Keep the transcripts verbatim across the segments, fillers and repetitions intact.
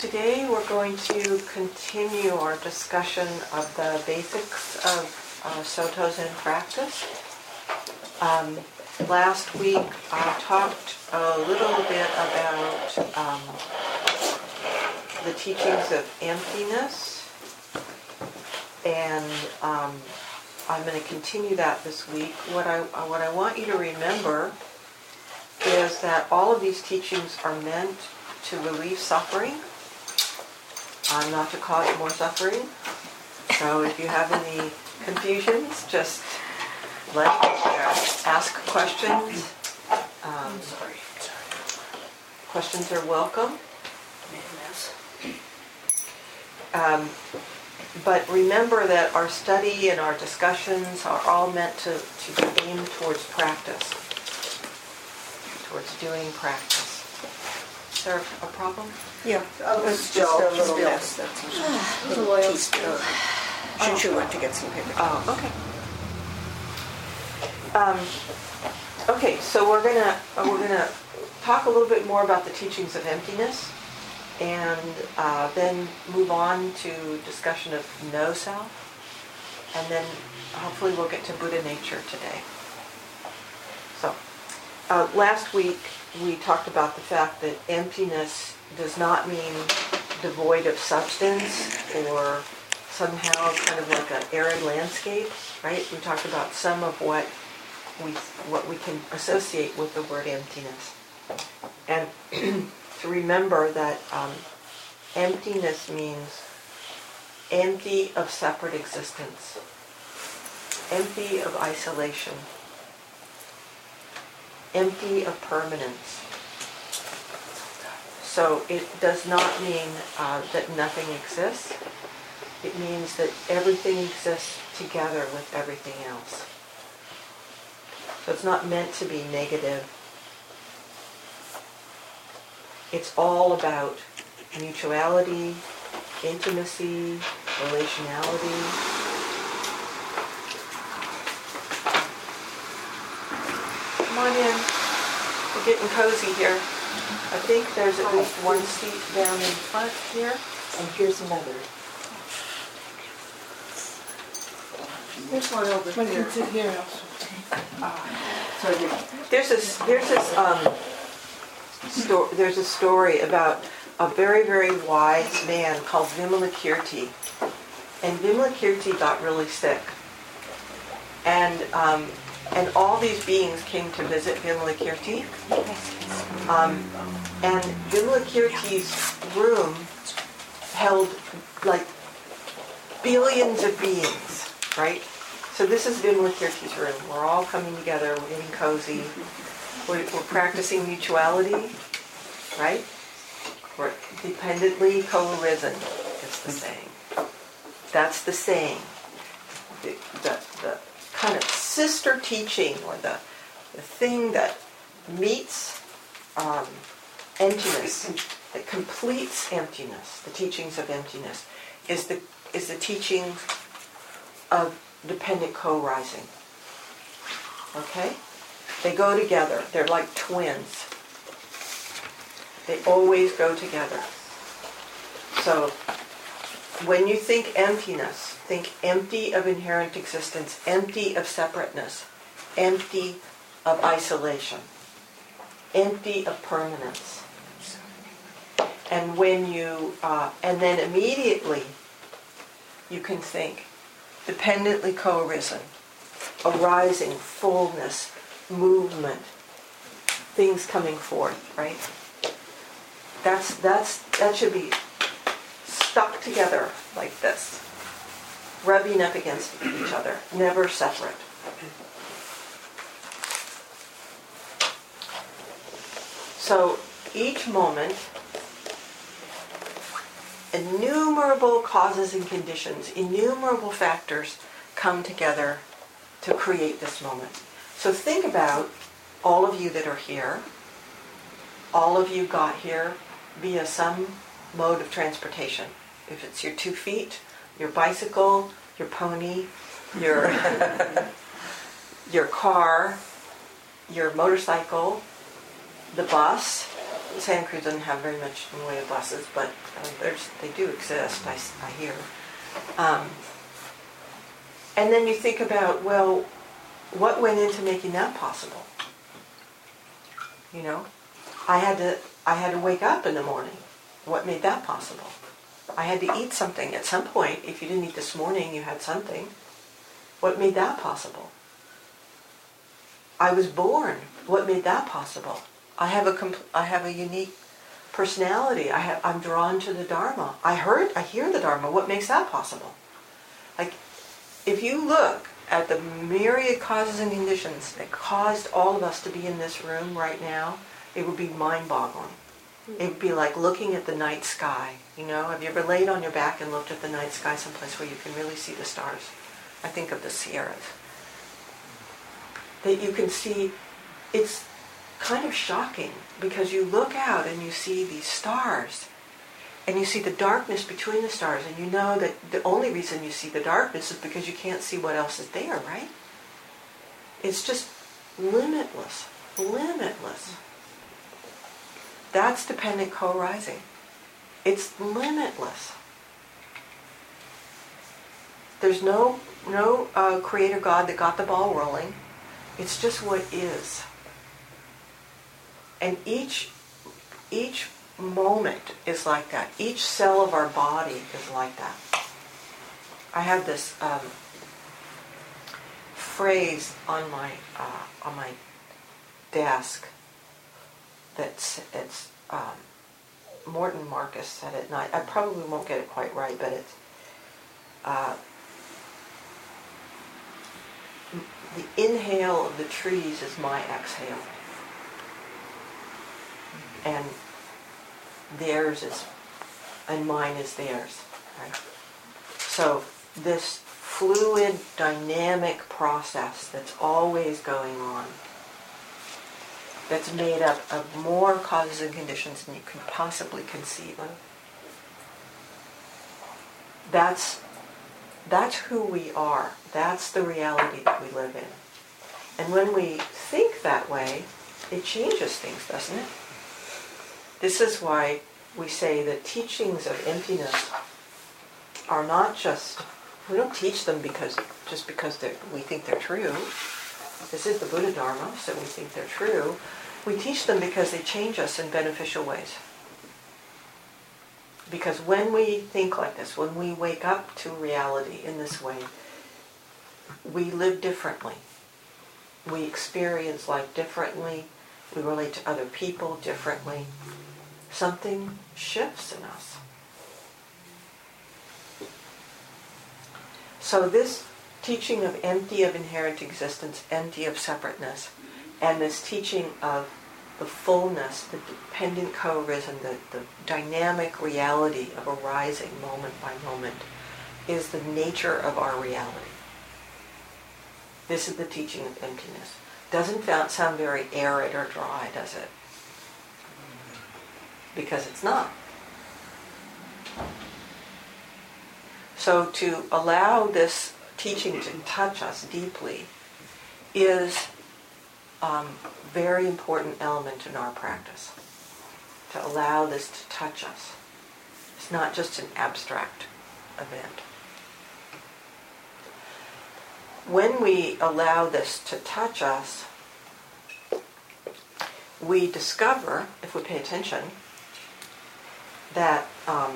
Today we're going to continue our discussion of the basics of uh, Soto Zen practice. Um, last week I talked a little bit about um, the teachings of emptiness, and um, I'm going to continue that this week. What I what I want you to remember is that all of these teachings are meant to relieve suffering, uh, not to cause more suffering. So if you have any confusions, just let uh, ask questions. Um, sorry. Questions are welcome. Um, but remember that our study and our discussions are all meant to, to be aimed towards practice, towards doing practice. Is there a problem? Yeah, oh, it's just a little mess. That's a little loyal spill. Shunshu went to get some paper. Oh, okay. Um, okay, so we're gonna uh, we're gonna talk a little bit more about the teachings of emptiness, and uh, then move on to discussion of no self, and then hopefully we'll get to Buddha nature today. So, uh, last week we talked about the fact that emptiness does not mean devoid of substance or somehow kind of like an arid landscape, right? We talked about some of what we what we can associate with the word emptiness. And to remember that um, emptiness means empty of separate existence, empty of isolation, empty of permanence. So it does not mean uh, that nothing exists. It means that everything exists together with everything else. So it's not meant to be negative. It's all about mutuality, intimacy, relationality. Come on in. We're getting cozy here. I think there's at least one seat down in front here. And here's another. There's one over But here. you can sit here also. So you, There's this, there's this, um, sto- there's a story about a very, very wise man called Vimalakirti. And Vimalakirti got really sick. And, um, and all these beings came to visit Vimalakirti. Um, and Vimalakirti's room held like billions of beings, right? So this is Vimalakirti's room. We're all coming together, we're getting cozy, we're, we're practicing mutuality, right? We're dependently co-arisen, is the saying. That's the saying. The, the, the kind of sister teaching, or the, the thing that meets um, emptiness, that completes emptiness, the teachings of emptiness, is the is the teaching of dependent co-rising. Okay? They go together. They're like twins. They always go together. So, when you think emptiness, think empty of inherent existence, empty of separateness, empty of isolation, empty of permanence. And when you, uh, and then immediately you can think dependently co-arisen, arising, fullness, movement, things coming forth, right? That's that's that should be stuck together like this, rubbing up against each other, never separate. So each moment, innumerable causes and conditions, innumerable factors come together to create this moment. So think about all of you that are here. All of you got here via some mode of transportation. If it's your two feet, your bicycle, your pony, your your car, your motorcycle, the bus, Santa Cruz doesn't have very much in the way of buses, but uh, there's, they do exist, I, s- I hear. Um, and then you think about, well, what went into making that possible? You know, I had to, I had to wake up in the morning. What made that possible? I had to eat something at some point. If you didn't eat this morning, you had something. What made that possible? I was born. What made that possible? I have a compl- I have a unique personality. I have I'm drawn to the Dharma. I heard I hear the Dharma. What makes that possible? Like, if you look at the myriad causes and conditions that caused all of us to be in this room right now, it would be mind-boggling. It would be like looking at the night sky. You know, have you ever laid on your back and looked at the night sky someplace where you can really see the stars? I think of the Sierras. That you can see, it's kind of shocking because you look out and you see these stars and you see the darkness between the stars, and you know that the only reason you see the darkness is because you can't see what else is there, right? It's just limitless, limitless. That's dependent co-rising. It's limitless. There's no no uh, creator God that got the ball rolling. It's just what is. And each each moment is like that. Each cell of our body is like that. I have this um, phrase on my uh, on my desk. That's it's um, Morton Marcus said it, and I, I probably won't get it quite right, but it's uh, the inhale of the trees is my exhale, and theirs is, and mine is theirs. Right? So this fluid, dynamic process that's always going on, that's made up of more causes and conditions than you can possibly conceive of. That's, that's who we are. That's the reality that we live in. And when we think that way, it changes things, doesn't it? This is why we say that teachings of emptiness are not just, we don't teach them because just because we think they're true. This is the Buddha Dharma, so we think they're true. We teach them because they change us in beneficial ways. Because when we think like this, when we wake up to reality in this way, we live differently. We experience life differently. We relate to other people differently. Something shifts in us. So this teaching of empty of inherent existence, empty of separateness, and this teaching of the fullness, the dependent co-arisen, the, the dynamic reality of arising moment by moment, is the nature of our reality. This is the teaching of emptiness. Doesn't sound very arid or dry, does it? Because it's not. So to allow this teaching to touch us deeply is a um, very important element in our practice. To allow this to touch us. It's not just an abstract event. When we allow this to touch us, we discover, if we pay attention, that um,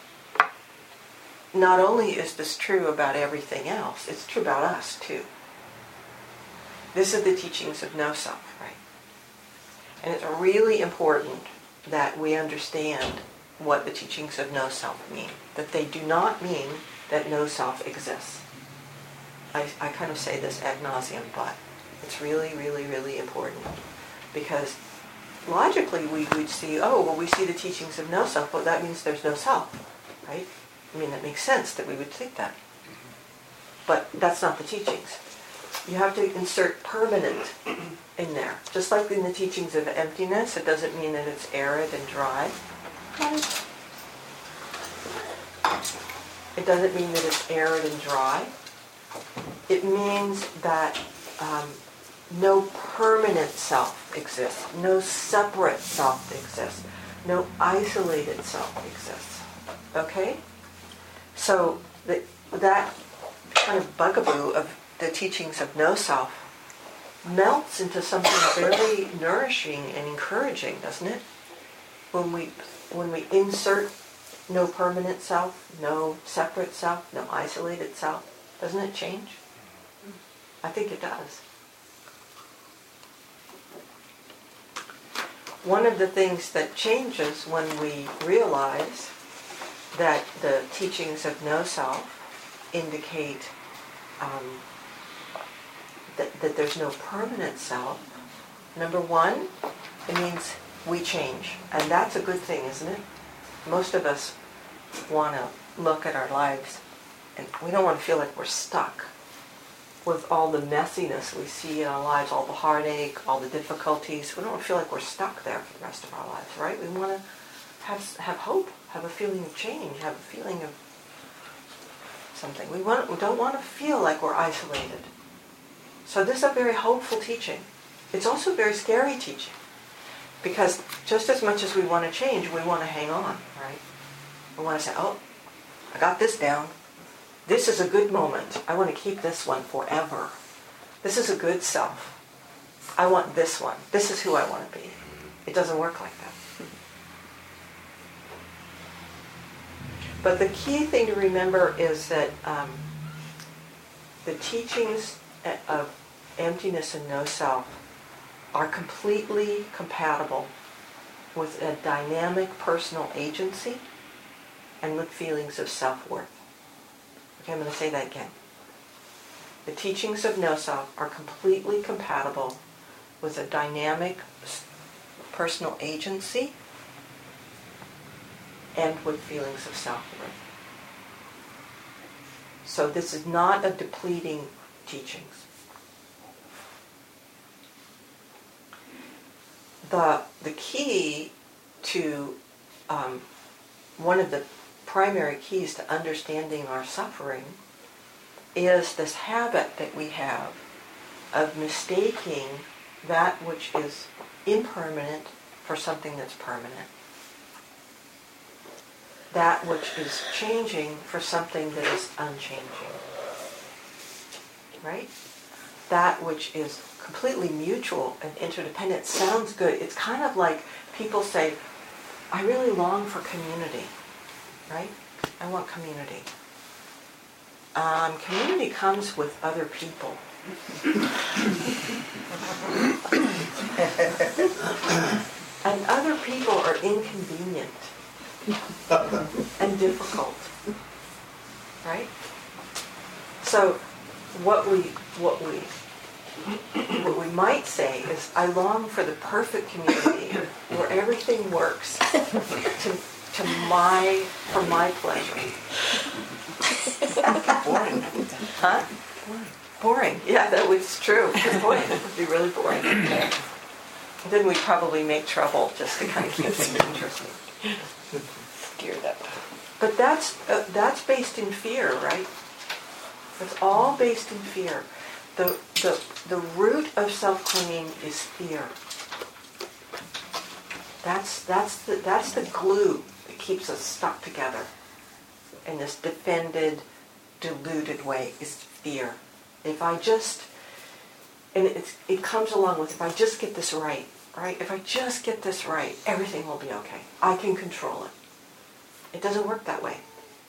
not only is this true about everything else, it's true about us too. This is the teachings of no self, right? And it's really important that we understand what the teachings of no self mean. That they do not mean that no self exists. I, I kind of say this ad nauseum, but it's really, really, really important. Because logically we would see, oh, well, we see the teachings of no self, but that means there's no self, right? I mean, that makes sense that we would think that. But that's not the teachings. You have to insert permanent in there. Just like in the teachings of emptiness, it doesn't mean that it's arid and dry. It doesn't mean that it's arid and dry. It means that um, no permanent self exists. No separate self exists. No isolated self exists. Okay? So the, that kind of bugaboo of the teachings of no self melts into something very nourishing and encouraging, doesn't it? When we when we insert no permanent self, no separate self, no isolated self, doesn't it change? I think it does. One of the things that changes when we realize that the teachings of no self indicate um, that, that there's no permanent self, number one, it means we change. And that's a good thing, isn't it? Most of us want to look at our lives and we don't want to feel like we're stuck with all the messiness we see in our lives, all the heartache, all the difficulties. We don't want to feel like we're stuck there for the rest of our lives, right? We want to have have hope, have a feeling of change, have a feeling of something. We want we don't want to feel like we're isolated. So this is a very hopeful teaching. It's also a very scary teaching, because just as much as we want to change, we want to hang on, right? We want to say, oh, I got this down. This is a good moment. I want to keep this one forever. This is a good self. I want this one. This is who I want to be. It doesn't work like that. But the key thing to remember is that um, the teachings of emptiness and no self are completely compatible with a dynamic personal agency and with feelings of self-worth. Okay, I'm going to say that again. The teachings of no self are completely compatible with a dynamic personal agency and with feelings of self-worth. So this is not a depleting teachings. The, the key to, um, one of the primary keys to understanding our suffering is this habit that we have of mistaking that which is impermanent for something that's permanent. That which is changing for something that is unchanging. Right? That which is completely mutual and interdependent sounds good. It's kind of like people say, I really long for community. Right? I want community. Um, community comes with other people. And other people are inconvenient and difficult. Right? So what we what we what we might say is, I long for the perfect community where everything works to to my for my pleasure. Boring. Huh? Boring. Boring. Yeah, that was true. Boy, it would be really boring. Then we'd probably make trouble just to kind of keep things interesting. Geared up. But that's uh, that's based in fear, right? It's all based in fear. The the the root of self-clinging is fear. That's that's the that's the glue that keeps us stuck together in this defended, deluded way, is fear. If I just, and it it comes along with, if I just get this right, right? If I just get this right, everything will be okay. I can control it. It doesn't work that way.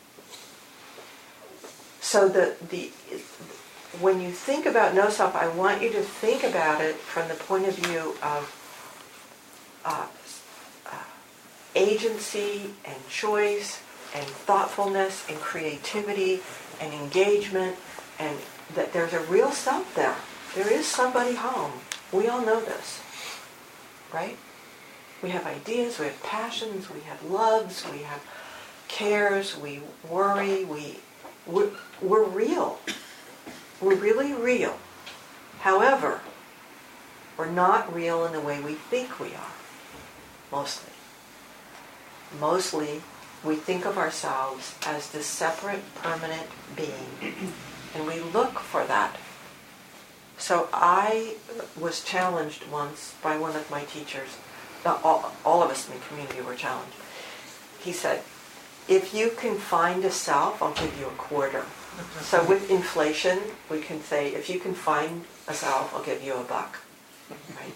So the the when you think about no self, I want you to think about it from the point of view of uh, uh, agency and choice and thoughtfulness and creativity and engagement, and that there's a real self there. There is somebody home. We all know this, right? We have ideas, we have passions, we have loves, we have cares, we worry, we, we're, we're real. We're really real. However, we're not real in the way we think we are, mostly. Mostly, we think of ourselves as this separate, permanent being, and we look for that So I was challenged once by one of my teachers. All, all of us in the community were challenged. He said, if you can find a self, I'll give you a quarter. So with inflation, we can say, if you can find a self, I'll give you a buck. Right?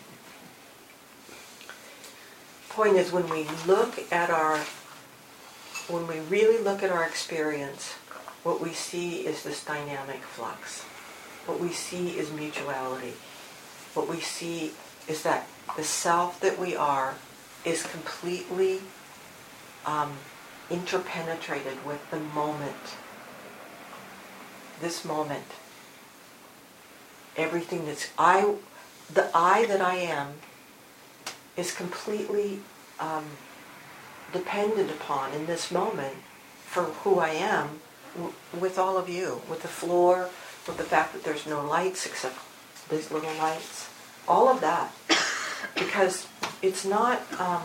Point is, when we look at our, when we really look at our experience, what we see is this dynamic flux. What we see is mutuality. What we see is that the self that we are is completely um, interpenetrated with the moment. This moment. Everything that's I, the I that I am, is completely um, dependent upon in this moment for who I am w- with all of you, with the floor, with the fact that there's no lights except these little lights, all of that, because it's not. Um,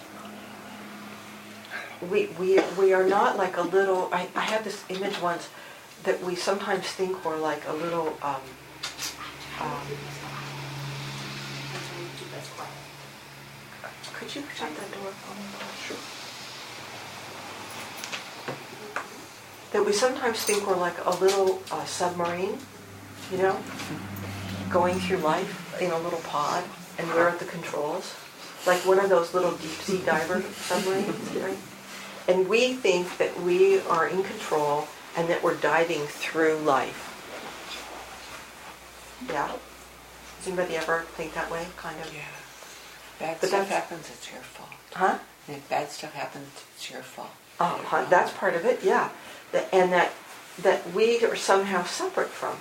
we we we are not like a little. I, I had this image once that we sometimes think we're like a little. Um, um, Could you shut that door for me? Sure. That we sometimes think we're like a little uh, submarine, you know, going through life in a little pod, and we're at the controls, like one of those little deep sea diver submarines, right? And we think that we are in control and that we're diving through life. Yeah? Does anybody ever think that way, kind of? Yeah. Bad But stuff that's- happens, it's your fault. Huh? And if bad stuff happens, it's your fault. Oh, huh, that's part of it, yeah. That, and that that we are somehow separate from.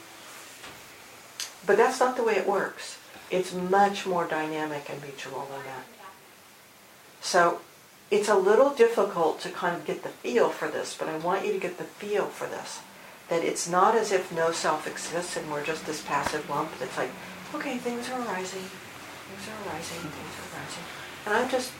But that's not the way it works. It's much more dynamic and mutual than that. So it's a little difficult to kind of get the feel for this, but I want you to get the feel for this. That it's not as if no self exists and we're just this passive lump that's like, okay, things are arising, things are arising, things are arising. And I'm just,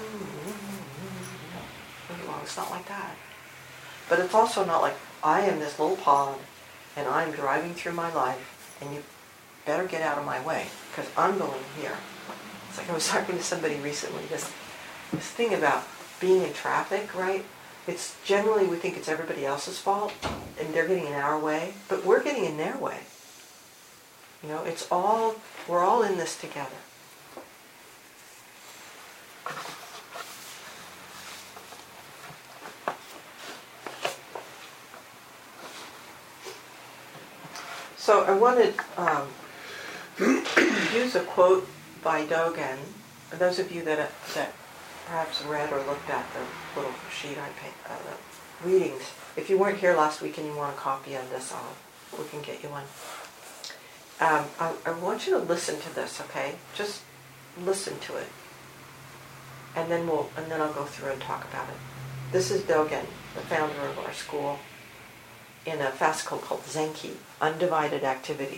well, it's not like that. But it's also not like, I am this little pod, and I'm driving through my life, and you better get out of my way, because I'm going here. It's like I was talking to somebody recently, this, this thing about being in traffic, right? It's generally, we think it's everybody else's fault, and they're getting in our way, but we're getting in their way. You know, it's all, we're all in this together. So I wanted um, to use a quote by Dogen. For those of you that that perhaps read or looked at the little sheet I paid, uh, the readings, if you weren't here last week and you want a copy of this, I'll, we can get you one. Um, I, I want you to listen to this, okay? Just listen to it, and then we'll and then I'll go through and talk about it. This is Dogen, the founder of our school, in a fascicle called Zenki, Undivided Activity.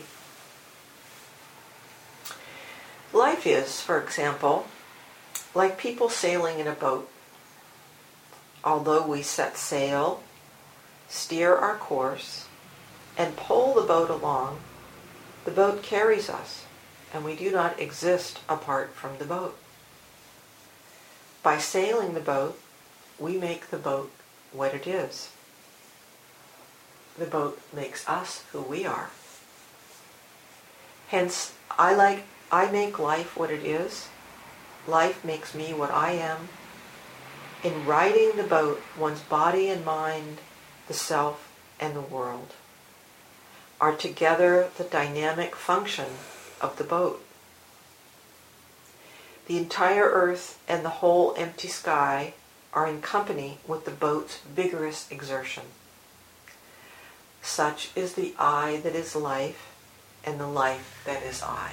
Life is, for example, like people sailing in a boat. Although we set sail, steer our course, and pull the boat along, the boat carries us, and we do not exist apart from the boat. By sailing the boat, we make the boat what it is. The boat makes us who we are. Hence, I like, I make life what it is. Life makes me what I am. In riding the boat, one's body and mind, the self and the world, are together the dynamic function of the boat. The entire earth and the whole empty sky are in company with the boat's vigorous exertion. Such is the I that is life, and the life that is I.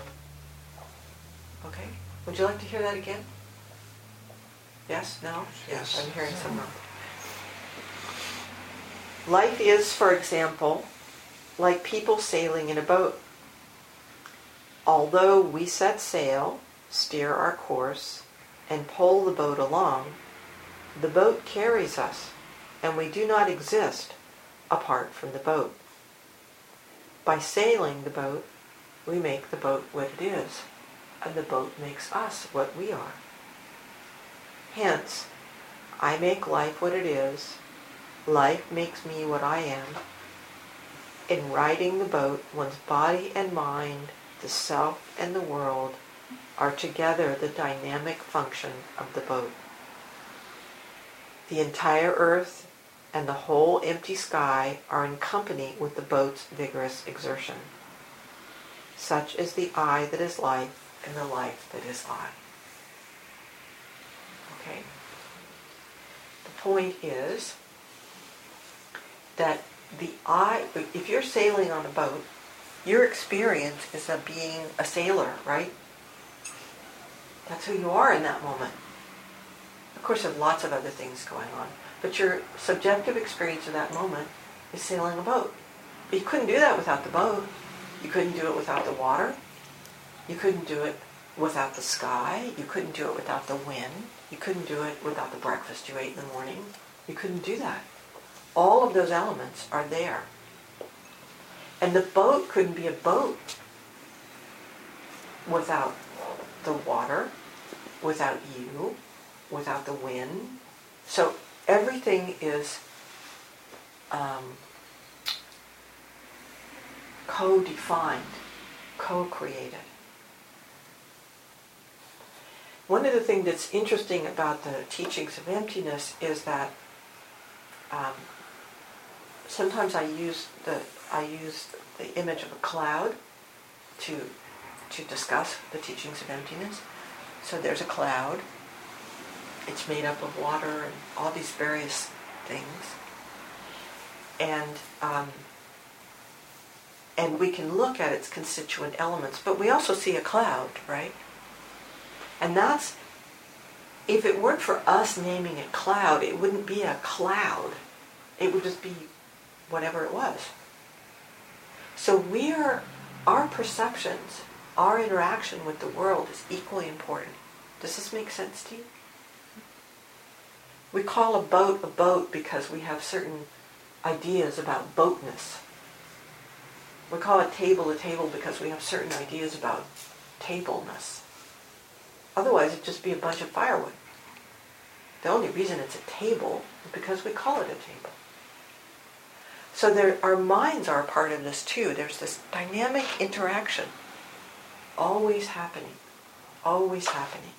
Okay? Would you like to hear that again? Yes? No? Yes. I'm hearing some. Life is, for example, like people sailing in a boat. Although we set sail, steer our course, and pull the boat along, the boat carries us, and we do not exist apart from the boat. By sailing the boat, we make the boat what it is, and the boat makes us what we are. Hence, I make life what it is, life makes me what I am. In riding the boat, one's body and mind, the self and the world, are together the dynamic function of the boat. The entire earth and the whole empty sky are in company with the boat's vigorous exertion. Such is the I that is life and the life that is I. Okay? The point is that the I, if you're sailing on a boat, your experience is of being a sailor, right? That's who you are in that moment. Of course, there's lots of other things going on, but your subjective experience of that moment is sailing a boat. But you couldn't do that without the boat. You couldn't do it without the water. You couldn't do it without the sky. You couldn't do it without the wind. You couldn't do it without the breakfast you ate in the morning. You couldn't do that. All of those elements are there. And the boat couldn't be a boat without the water, without you, without the wind. So everything is um, co-defined, co-created. One of the things that's interesting about the teachings of emptiness is that um, sometimes I use the I use the image of a cloud to to discuss the teachings of emptiness. So there's a cloud. It's made up of water and all these various things, and um, and we can look at its constituent elements, but we also see a cloud, right? And that's, if it weren't for us naming it cloud, it wouldn't be a cloud. It would just be whatever it was. So we are, our perceptions, our interaction with the world is equally important. Does this make sense to you? We call a boat a boat because we have certain ideas about boatness. We call a table a table because we have certain ideas about tableness. Otherwise, it'd just be a bunch of firewood. The only reason it's a table is because we call it a table. So there, our minds are a part of this too. There's this dynamic interaction, always happening, always happening.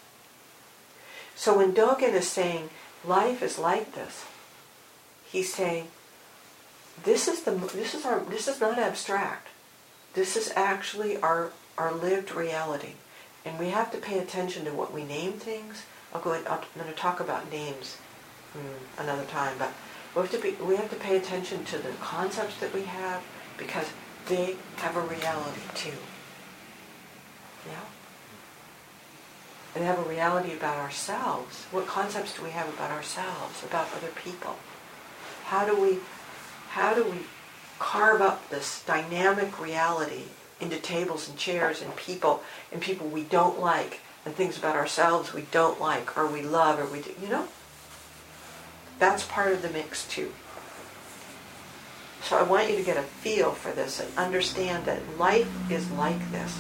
So when Dogen is saying life is like this, he's saying this is the this is our this is not abstract. This is actually our our lived reality, and we have to pay attention to what we name things. I'll go. I'm going to talk about names hmm, another time, but. We have, to be, we have to pay attention to the concepts that we have because they have a reality too. Yeah? And they have a reality about ourselves. What concepts do we have about ourselves, about other people? How do we, how do we carve up this dynamic reality into tables and chairs and people and people we don't like and things about ourselves we don't like or we love or we do, you know? That's part of the mix too. So I want you to get a feel for this and understand that life is like this.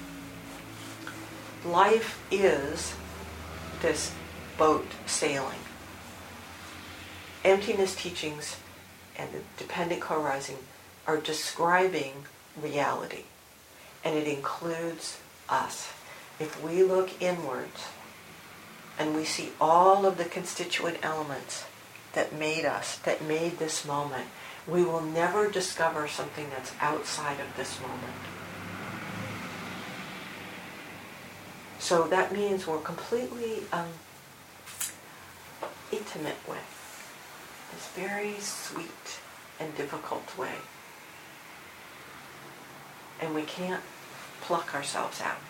Life is this boat sailing. Emptiness teachings and the dependent co-arising are describing reality. And it includes us. If we look inwards and we see all of the constituent elements that made us, that made this moment, we will never discover something that's outside of this moment. So that means we're completely um, intimate with this very sweet and difficult way. And we can't pluck ourselves out.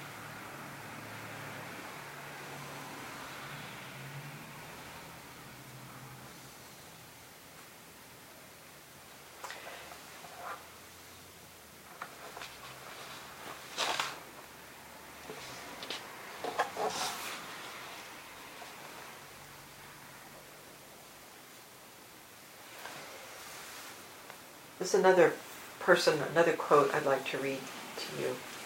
There's another person, another quote I'd like to read to you.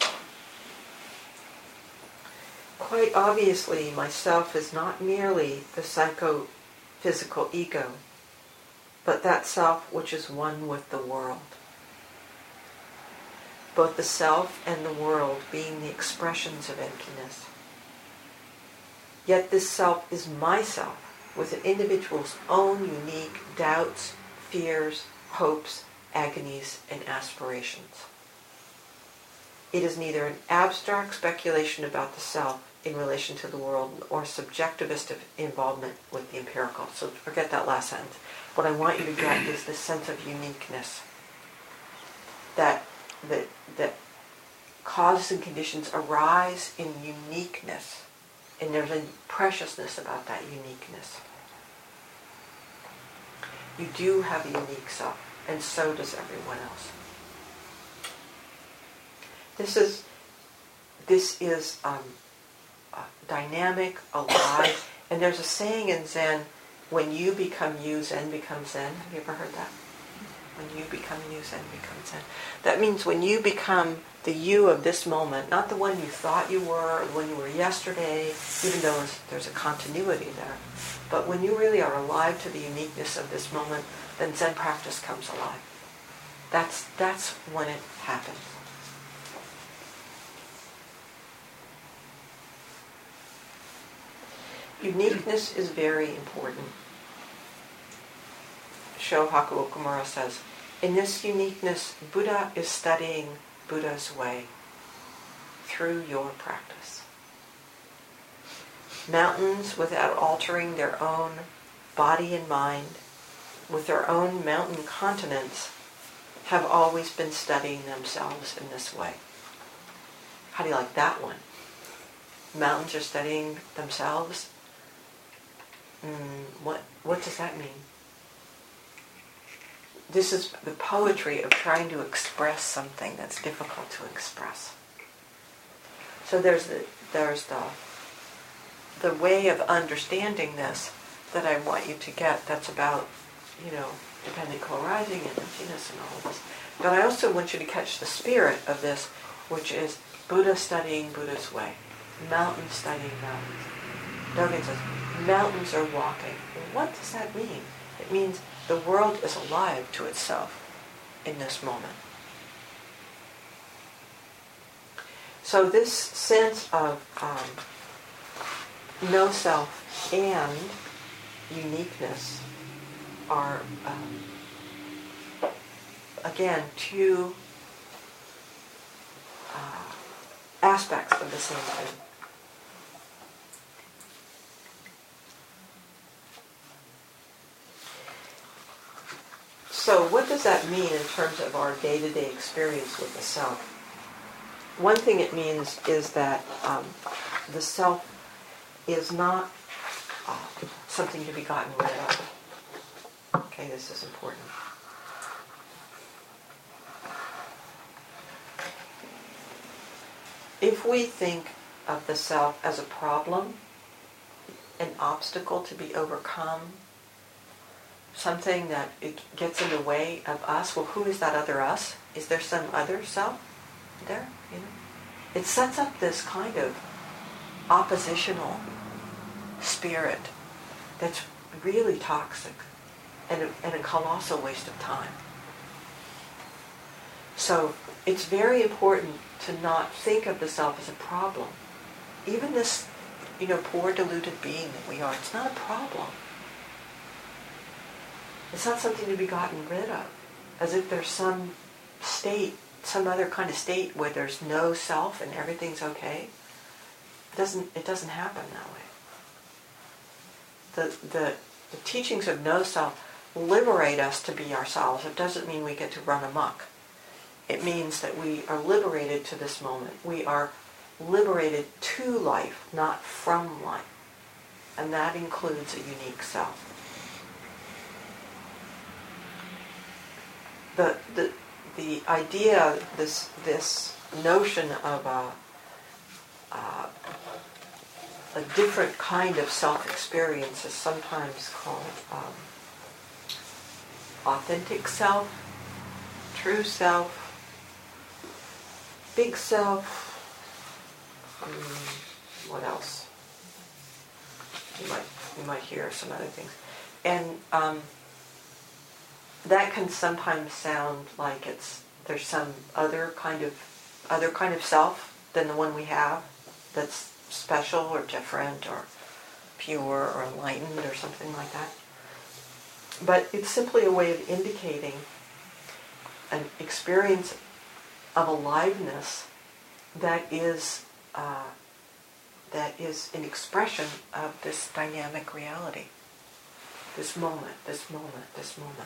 quite obviously, myself is not merely the psychophysical ego, but that self which is one with the world. Both the self and the world being the expressions of emptiness. Yet this self is myself, with an individual's own unique doubts, fears, hopes, agonies, and aspirations. It is neither an abstract speculation about the self in relation to the world or subjectivist involvement with the empirical. So forget that last sentence. What I want you to get is this sense of uniqueness. That, that, that causes and conditions arise in uniqueness. And there's a preciousness about that uniqueness. You do have a unique self, and so does everyone else. This is, this is um, uh, dynamic, alive, and there's a saying in Zen, when you become you, Zen becomes Zen. Have you ever heard that? When you become you, Zen becomes Zen. That means when you become the you of this moment, not the one you thought you were, or the one you were yesterday, even though there's, there's a continuity there, but when you really are alive to the uniqueness of this moment, then Zen practice comes alive. That's, that's when it happens. Uniqueness is very important. Shohaku Okumura says, in this uniqueness, Buddha is studying Buddha's way through your practice. Mountains, without altering their own body and mind, with their own mountain continents, have always been studying themselves in this way. How do you like that one? Mountains are studying themselves? Mm, what, what does that mean? This is the poetry of trying to express something that's difficult to express. So there's the, there's the, the way of understanding this that I want you to get, that's about, you know, dependent co-arising and emptiness and all of this. But I also want you to catch the spirit of this, which is Buddha studying Buddha's way, mountains studying mountains. Dogen says, mountains are walking. Well, what does that mean? It means the world is alive to itself in this moment. So this sense of um, no self and uniqueness are, um, again, two uh, aspects of the same thing. So what does that mean in terms of our day-to-day experience with the self? One thing it means is that um, the self is not uh, something to be gotten rid of. Okay, this is important. If we think of the self as a problem, an obstacle to be overcome, something that it gets in the way of us, well, who is that other us? Is there some other self there? You know, it sets up this kind of oppositional spirit that's really toxic and a, and a colossal waste of time. So it's very important to not think of the self as a problem. Even this, you know, poor deluded being that we are, it's not a problem. It's not something to be gotten rid of, as if there's some state, some other kind of state where there's no self and everything's okay. It doesn't, it doesn't happen that way. The, the, the teachings of no self liberate us to be ourselves. It doesn't mean we get to run amok. It means that we are liberated to this moment. We are liberated to life, not from life. And that includes a unique self. The, the, the idea, this, this notion of a, uh, a different kind of self-experience is sometimes called um, authentic self, true self, big self, um, what else? You might you might hear some other things, and um, that can sometimes sound like it's there's some other kind of other kind of self than the one we have that's special or different or pure or enlightened or something like that. But it's simply a way of indicating an experience of aliveness that is uh, that is an expression of this dynamic reality. This moment, this moment, this moment.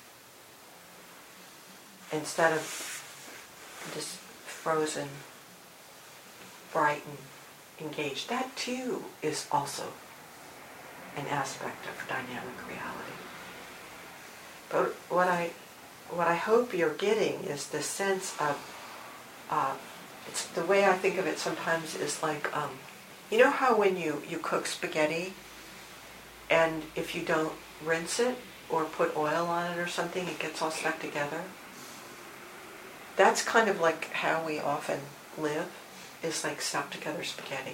Instead of this frozen, frightened, engaged. That too is also an aspect of dynamic reality. But what I what I hope you're getting is this sense of uh, it's the way I think of it sometimes is like um, you know how when you, you cook spaghetti and if you don't rinse it or put oil on it or something, it gets all stuck together? That's kind of like how we often live, is like stuck together spaghetti.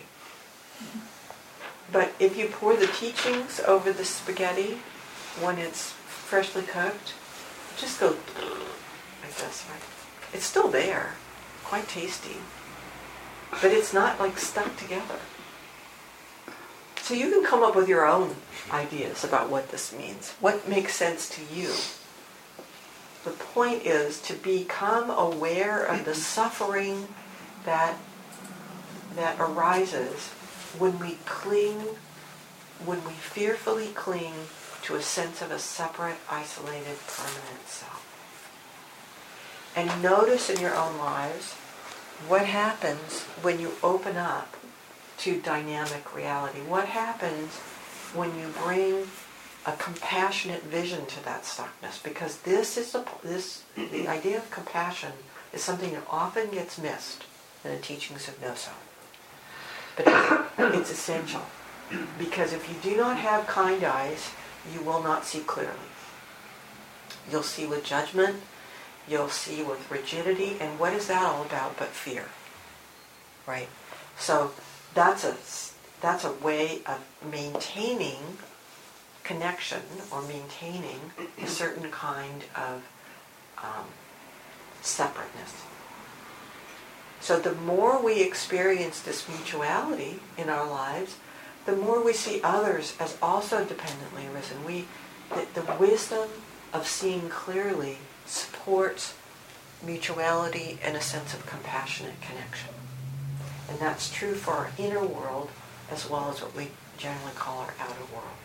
But if you pour the teachings over the spaghetti when it's freshly cooked, just go like this, right? It's still there, quite tasty, but it's not like stuck together. So you can come up with your own ideas about what this means, what makes sense to you. The point is to become aware of the suffering that that arises when we cling, when we fearfully cling to a sense of a separate, isolated, permanent self. And notice in your own lives what happens when you open up to dynamic reality. What happens when you bring a compassionate vision to that stuckness? Because this is a, this the idea of compassion is something that often gets missed in the teachings of No-Self. But it's, it's essential. Because if you do not have kind eyes, you will not see clearly. You'll see with judgment, you'll see with rigidity, and what is that all about but fear? Right? So that's a, that's a way of maintaining connection or maintaining a certain kind of um, separateness. So the more we experience this mutuality in our lives, the more we see others as also dependently arisen. We, the, the wisdom of seeing clearly supports mutuality and a sense of compassionate connection. And that's true for our inner world as well as what we generally call our outer world.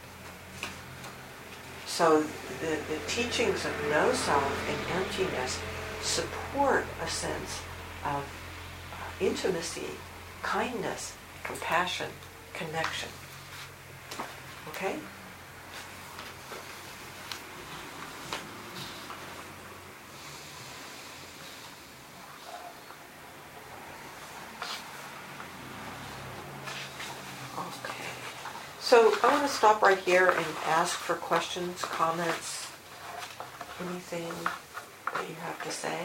So the, the teachings of no-self and emptiness support a sense of uh, intimacy, kindness, compassion, connection. Okay? Okay. So I want to stop right here and ask for questions, comments, anything that you have to say.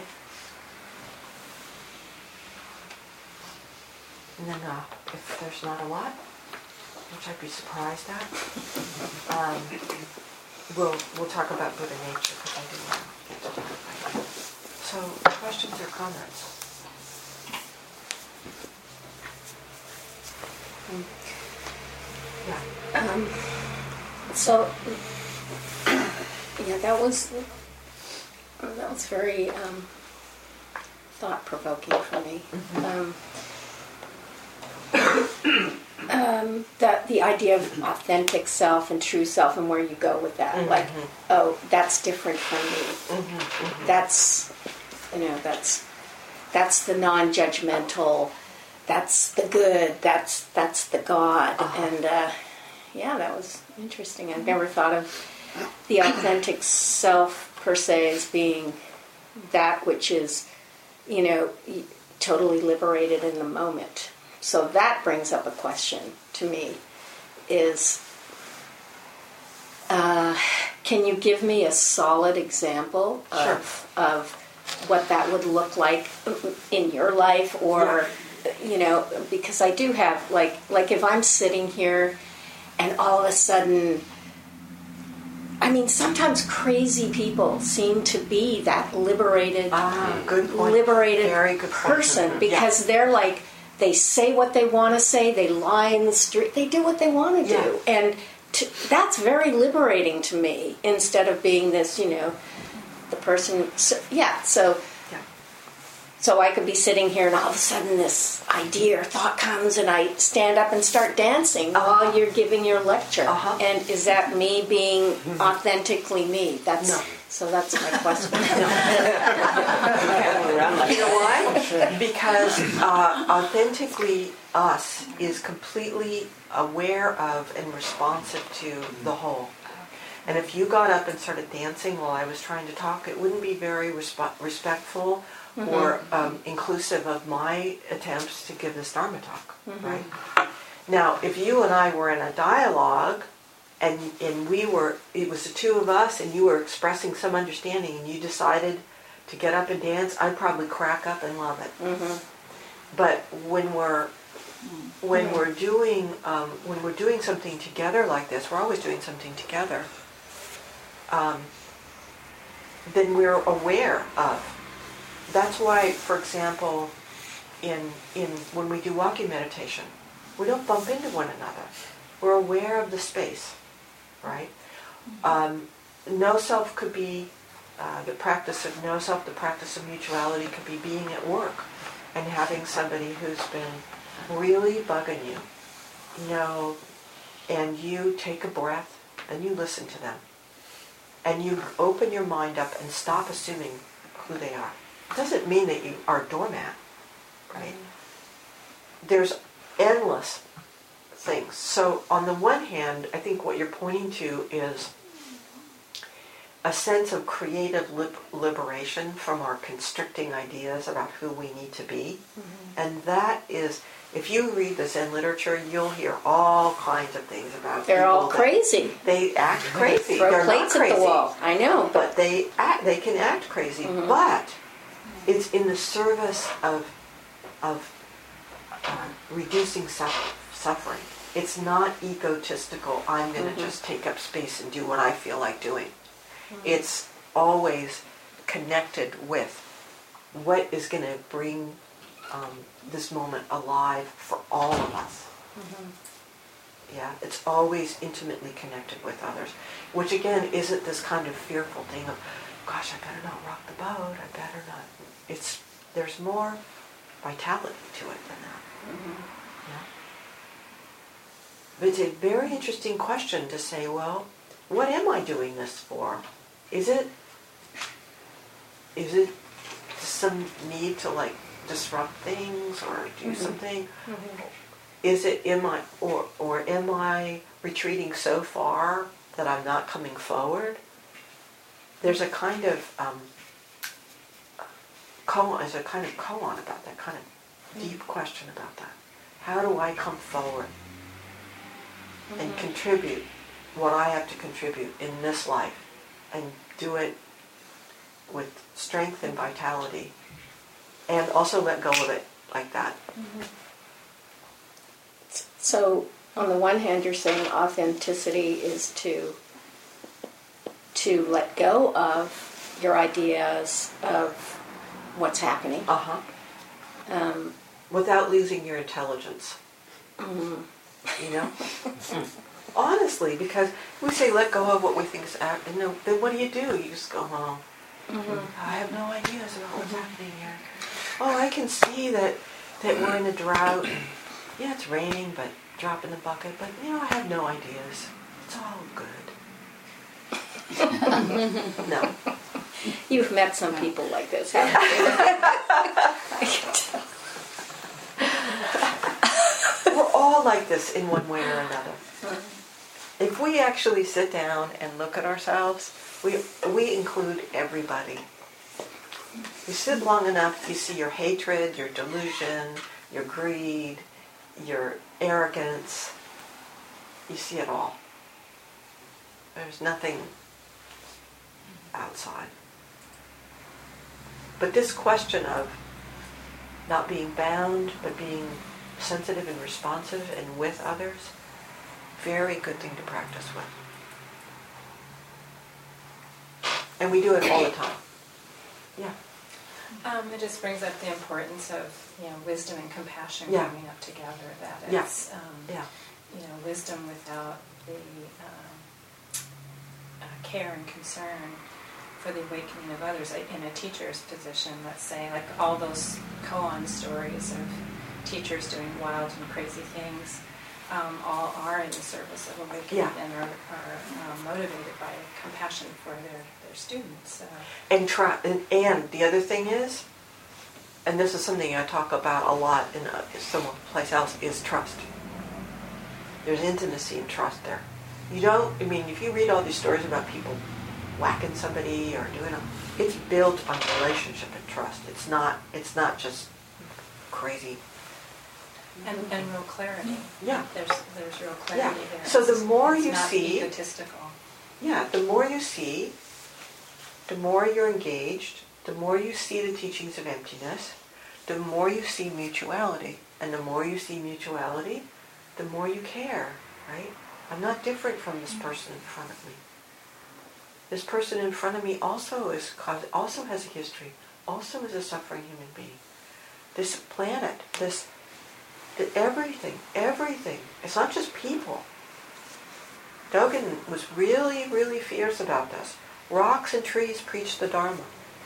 And then uh, if there's not a lot, which I'd be surprised at, um, we'll we'll talk about Buddha nature because I didn't get to talk about that. So questions or comments? Yeah. Um, so, yeah, that was that was very um, thought-provoking for me. Mm-hmm. Um, um, that the idea of authentic self and true self and where you go with that. Mm-hmm. Like, oh, that's different from me. Mm-hmm. Mm-hmm. That's, you know, that's that's the non-judgmental. That's the good. That's that's the God. Uh-huh. And uh, yeah, that was interesting. I've never thought of the authentic self per se as being that which is, you know, totally liberated in the moment. So that brings up a question to me: is uh, can you give me a solid example of sure. of what that would look like in your life, or? Yeah. you know, because I do have, like, like if I'm sitting here and all of a sudden, I mean, sometimes crazy people seem to be that liberated, Ah, good point. liberated Very good point. person because they're like, they say what they want to say, they lie in the street, they do what they want to do. Yeah. And to, that's very liberating to me instead of being this, you know, the person, so, yeah, so... Yeah. So I could be sitting here and all of a sudden this idea or thought comes and I stand up and start dancing Uh-huh. while you're giving your lecture. Uh-huh. And is that me being authentically me? That's No. So that's my question. You know why? Because uh, authentically us is completely aware of and responsive to the whole. And if you got up and started dancing while I was trying to talk, it wouldn't be very resp- respectful mm-hmm. or um, inclusive of my attempts to give this Dharma talk, mm-hmm. right? Now, if you and I were in a dialogue, and and we were, it was the two of us, and you were expressing some understanding, and you decided to get up and dance, I'd probably crack up and love it. Mm-hmm. But when we're when we're doing um, when we're doing something together like this, we're always doing something together. Um, then we're aware of. That's why, for example, in in when we do walking meditation, we don't bump into one another. We're aware of the space, right? Um, no self could be uh, the practice of no self. The practice of mutuality could be being at work and having somebody who's been really bugging you, you know, and you take a breath and you listen to them. And you open your mind up and stop assuming who they are. It doesn't mean that you are a doormat, right? Mm-hmm. There's endless things. So on the one hand, I think what you're pointing to is a sense of creative lib- liberation from our constricting ideas about who we need to be. Mm-hmm. And that is, if you read the Zen literature, you'll hear all kinds of things about They're people all crazy. They act crazy. Throw They're plates not crazy, at the wall. I know. but they act, they can act crazy. Mm-hmm. But it's in the service of of uh, reducing suffer- suffering. It's not egotistical. I'm going to mm-hmm. just take up space and do what I feel like doing. Mm-hmm. It's always connected with what is going to bring um, this moment alive for all of us. Mm-hmm. Yeah, it's always intimately connected with others, which again isn't this kind of fearful thing of, gosh, I better not rock the boat. I better not. It's there's more vitality to it than that. Mm-hmm. Yeah. But it's a very interesting question to say, well, what am I doing this for? Is it is it some need to like disrupt things or do mm-hmm. something? Mm-hmm. Is it am I or or am I retreating so far that I'm not coming forward? There's a kind of um, koan, there's a kind of koan about that, kind of deep question about that. How do I come forward mm-hmm. and contribute what I have to contribute in this life, and do it with strength and vitality, and also let go of it like that. Mm-hmm. So, on the one hand, you're saying authenticity is to to let go of your ideas of what's happening. Uh-huh. Um, Without losing your intelligence. Mm-hmm. You know? Honestly, because we say let go of what we think is happening. No, then what do you do? You just go home. Mm-hmm. I have no ideas about what's mm-hmm. happening here. Oh, I can see that, that we're in a drought. And, yeah, it's raining, but drop in the bucket. But, you know, I have no ideas. It's all good. No. You've met some people like this, haven't you? I can tell. We're all like this in one way or another. If we actually sit down and look at ourselves, we we include everybody. You sit long enough, you see your hatred, your delusion, your greed, your arrogance. You see it all. There's nothing outside. But this question of not being bound, but being sensitive and responsive and with others. Very good thing to practice with. And we do it all the time. Yeah. Um, it just brings up the importance of, you know, wisdom and compassion Yeah. coming up together. That Yeah. it's, um, Yeah. you know, wisdom without the um, uh, care and concern for the awakening of others. I- In a teacher's position, let's say, like all those koan stories of teachers doing wild and crazy things, um, all are in the service of awakening Yeah. and are, are um, motivated by compassion for their, their students. Uh, And try, and, and the other thing is, and this is something I talk about a lot in a, someplace else, is trust. There's intimacy and trust there. You don't, I mean, if you read all these stories about people whacking somebody or doing a, it's built on relationship and trust. It's not, it's not just crazy. And, and real clarity. Yeah. There's there's real clarity Yeah. there. So the It's- more it's you not see- egotistical. Yeah, the more you see, the more you're engaged, the more you see the teachings of emptiness, the more you see mutuality. And the more you see mutuality, the more you care, right? I'm not different from this person in front of me. This person in front of me also is cause- also has a history, also is a suffering human being. This planet, this, the, everything, everything. It's not just people. Dogen was really, really fierce about this. Rocks and trees preach the Dharma.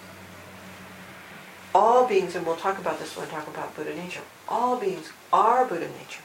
All beings, and we'll talk about this when we talk about Buddha nature, all beings are Buddha nature.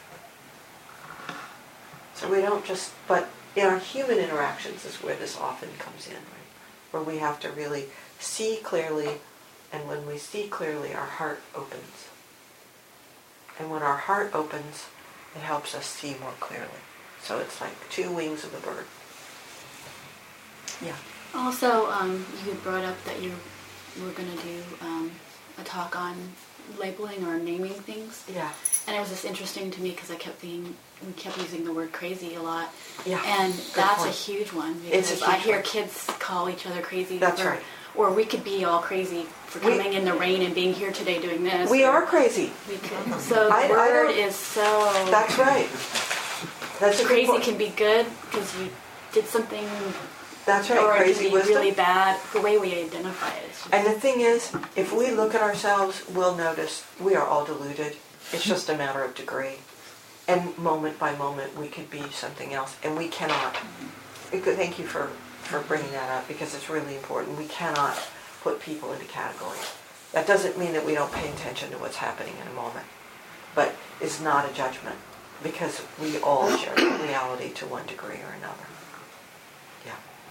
So we don't just, but in our human interactions is where this often comes in, right? Where we have to really see clearly, and when we see clearly, our heart opens. And when our heart opens, it helps us see more clearly. So it's like two wings of the bird. Yeah. Also, um, you had brought up that you were going to do um, a talk on labeling or naming things. Yeah. And it was just interesting to me because I kept being, we kept using the word crazy a lot. Yeah. And Good that's point. a huge one It's because a I huge hear one. kids call each other crazy. That's for, right. Or we could be all crazy for We- coming in the rain and being here today doing this. We or are crazy. We could, so the I- I word don't- is so... That's right. That's a good crazy point. can be good because you did something, That's right. or it Crazy can be wisdom. really bad. The way we identify it is just, And the thing is, if we look at ourselves, we'll notice we are all deluded. It's just a matter of degree. And moment by moment, we could be something else, and we cannot. It could- Thank you for, for bringing that up, because it's really important. We cannot put people into categories. That doesn't mean that we don't pay attention to what's happening in a moment, but it's not a judgment, because we all share reality to one degree or another. Yeah.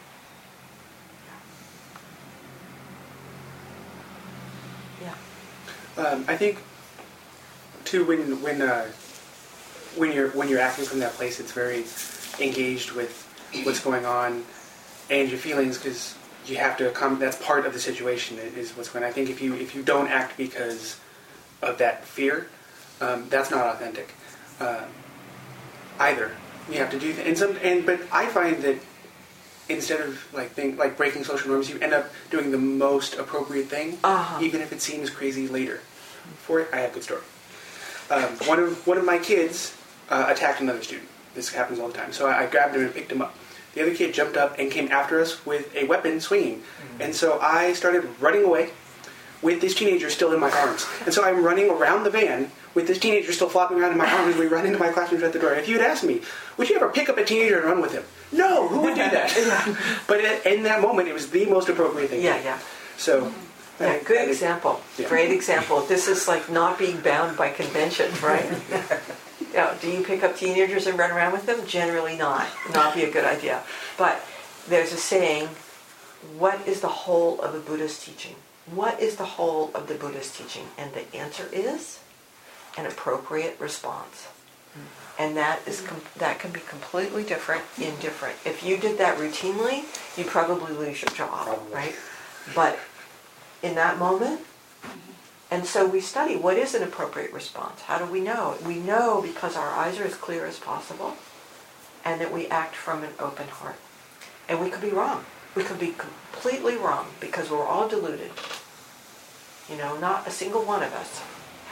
Yeah. Um, I think too when when uh, when you're when you're acting from that place, it's very engaged with what's going on and your feelings, because you have to come. That's part of the situation. Is what's going on. I think if you if you don't act because of that fear, um, that's not authentic uh, either. You have to do th- and some and but I find that instead of like think, like breaking social norms, you end up doing the most appropriate thing, Uh-huh. even if it seems crazy later. For it, I have a good story. Um, one of one of my kids uh, attacked another student. This happens all the time. So I, I grabbed him and picked him up. The other kid jumped up and came after us with a weapon swinging. Mm-hmm. And so I started running away with this teenager still in my arms. And so I'm running around the van with this teenager still flopping around in my arms. We run into my classroom at the door. If you had asked me, would you ever pick up a teenager and run with him? No, who would do that? Yeah. But it, in that moment, it was the most appropriate thing. Yeah, yeah. So, Yeah, I- good I- example. Yeah. Great example. This is like not being bound by convention, right? Yeah. Do you pick up teenagers and run around with them? Generally not. Not be a good idea. But there's a saying, what is the whole of the Buddha's teaching? What is the whole of the Buddha's teaching? And the answer is an appropriate response. And that is com- that can be completely different in different. If you did that routinely, you'd probably lose your job, Probably. right? But in that moment, and so we study what is an appropriate response. How do we know? We know because our eyes are as clear as possible, and that we act from an open heart. And we could be wrong. We could be completely wrong because we're all deluded. You know, not a single one of us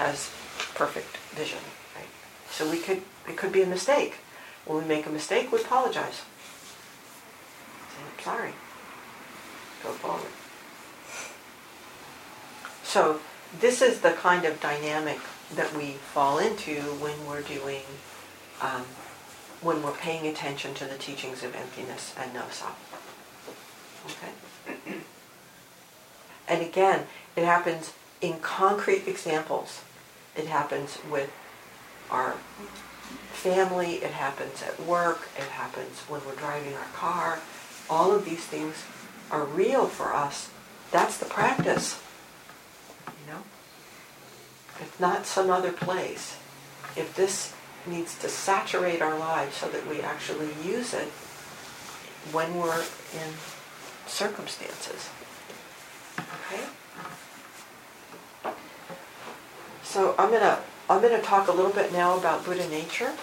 has perfect vision, right? So we could, it could be a mistake. When we make a mistake, we apologize. Say, I'm sorry. Go forward. So this is the kind of dynamic that we fall into when we're doing, um, when we're paying attention to the teachings of emptiness and no self. Okay? And again, it happens in concrete examples. It happens with our family, it happens at work, it happens when we're driving our car. All of these things are real for us. That's the practice. You know? It's not some other place. If this needs to saturate our lives so that we actually use it when we're in circumstances. Okay? So I'm gonna I'm gonna talk a little bit now about Buddha nature.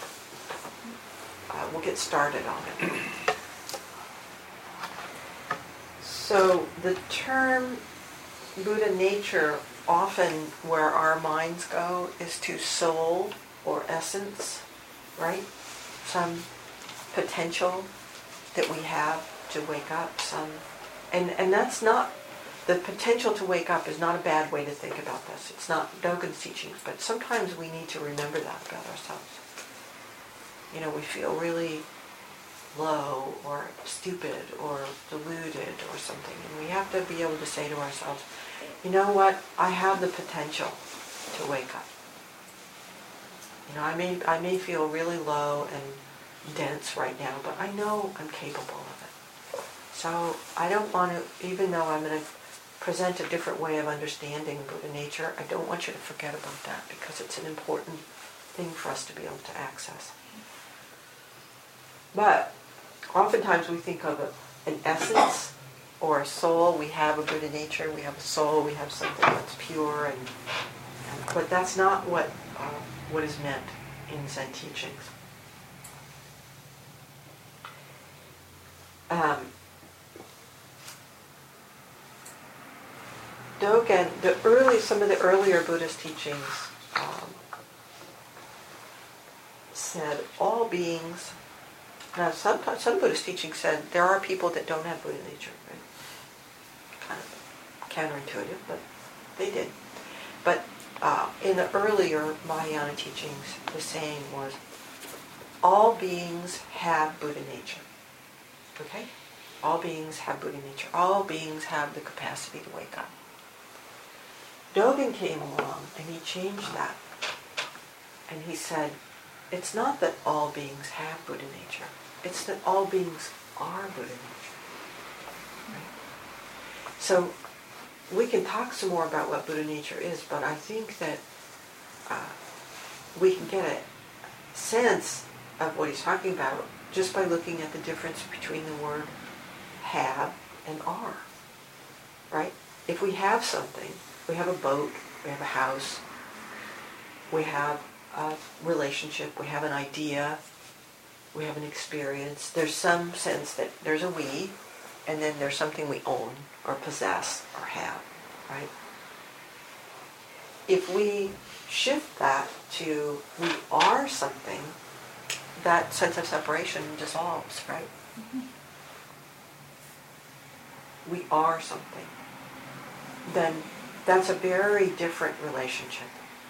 Uh, we'll get started on it. So the term Buddha nature, often where our minds go is to soul or essence, right? Some potential that we have to wake up, some, and and that's not, the potential to wake up is not a bad way to think about this. It's not Dogen's teachings, but sometimes we need to remember that about ourselves. You know, we feel really low or stupid or deluded or something, and we have to be able to say to ourselves, you know what, I have the potential to wake up. You know, I may I may feel really low and dense right now, but I know I'm capable of it. So I don't want to, even though I'm going to present a different way of understanding Buddha nature, I don't want you to forget about that, because it's an important thing for us to be able to access. But oftentimes we think of a, an essence or a soul. We have a Buddha nature, we have a soul, we have something that's pure, and, and but that's not what uh, what is meant in Zen teachings. Um, Dogen, the early, some of the earlier Buddhist teachings um, said all beings. Now, some some Buddhist teachings said there are people that don't have Buddha nature, right? Kind of counterintuitive, but they did. But uh, in the earlier Mahayana teachings, the saying was, all beings have Buddha nature. Okay? All beings have Buddha nature. All beings have the capacity to wake up. Dogen came along and he changed that. And he said, it's not that all beings have Buddha nature. It's that all beings are Buddha nature. Right? So we can talk some more about what Buddha nature is, but I think that uh, we can get a sense of what he's talking about just by looking at the difference between the word have and are. Right? If we have something, we have a boat, we have a house, we have a relationship, we have an idea, we have an experience. There's some sense that there's a we, and then there's something we own or possess or have, right? If we shift that to we are something, that sense of separation dissolves, right? Mm-hmm. We are something. Then that's a very different relationship.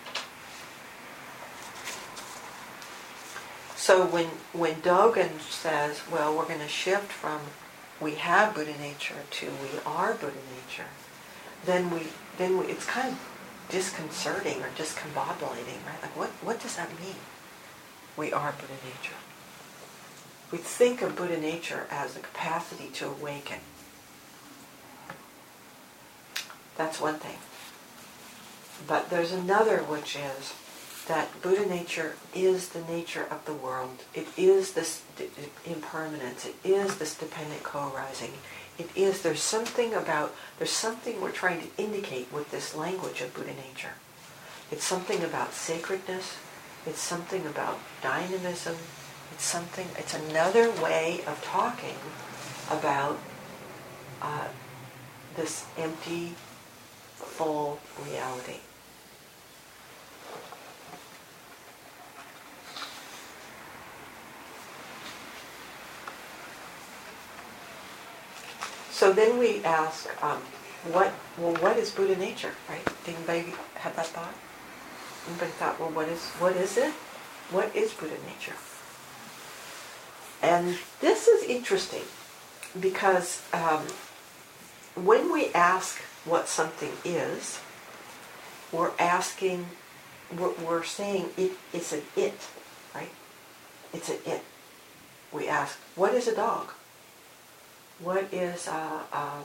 So when, when Dogen says, well, we're going to shift from we have Buddha nature to we are Buddha nature, then we then we, it's kind of disconcerting or discombobulating, right? Like, what, what does that mean? We are Buddha nature. We think of Buddha nature as the capacity to awaken. That's one thing. But there's another, which is that Buddha nature is the nature of the world. It is this impermanence. It is this dependent co-arising. It is, there's something about, there's something we're trying to indicate with this language of Buddha nature. It's something about sacredness. It's something about dynamism. It's something, it's another way of talking about uh, this empty, full reality. So then we ask, um, what, well, what is Buddha nature, right? Did anybody have that thought? Anybody thought, well, what is, what is it? What is Buddha nature? And this is interesting because um, when we ask what something is, we're asking, we're, we're saying it, it's an it, right? It's an it. We ask, what is a dog? What is a, um,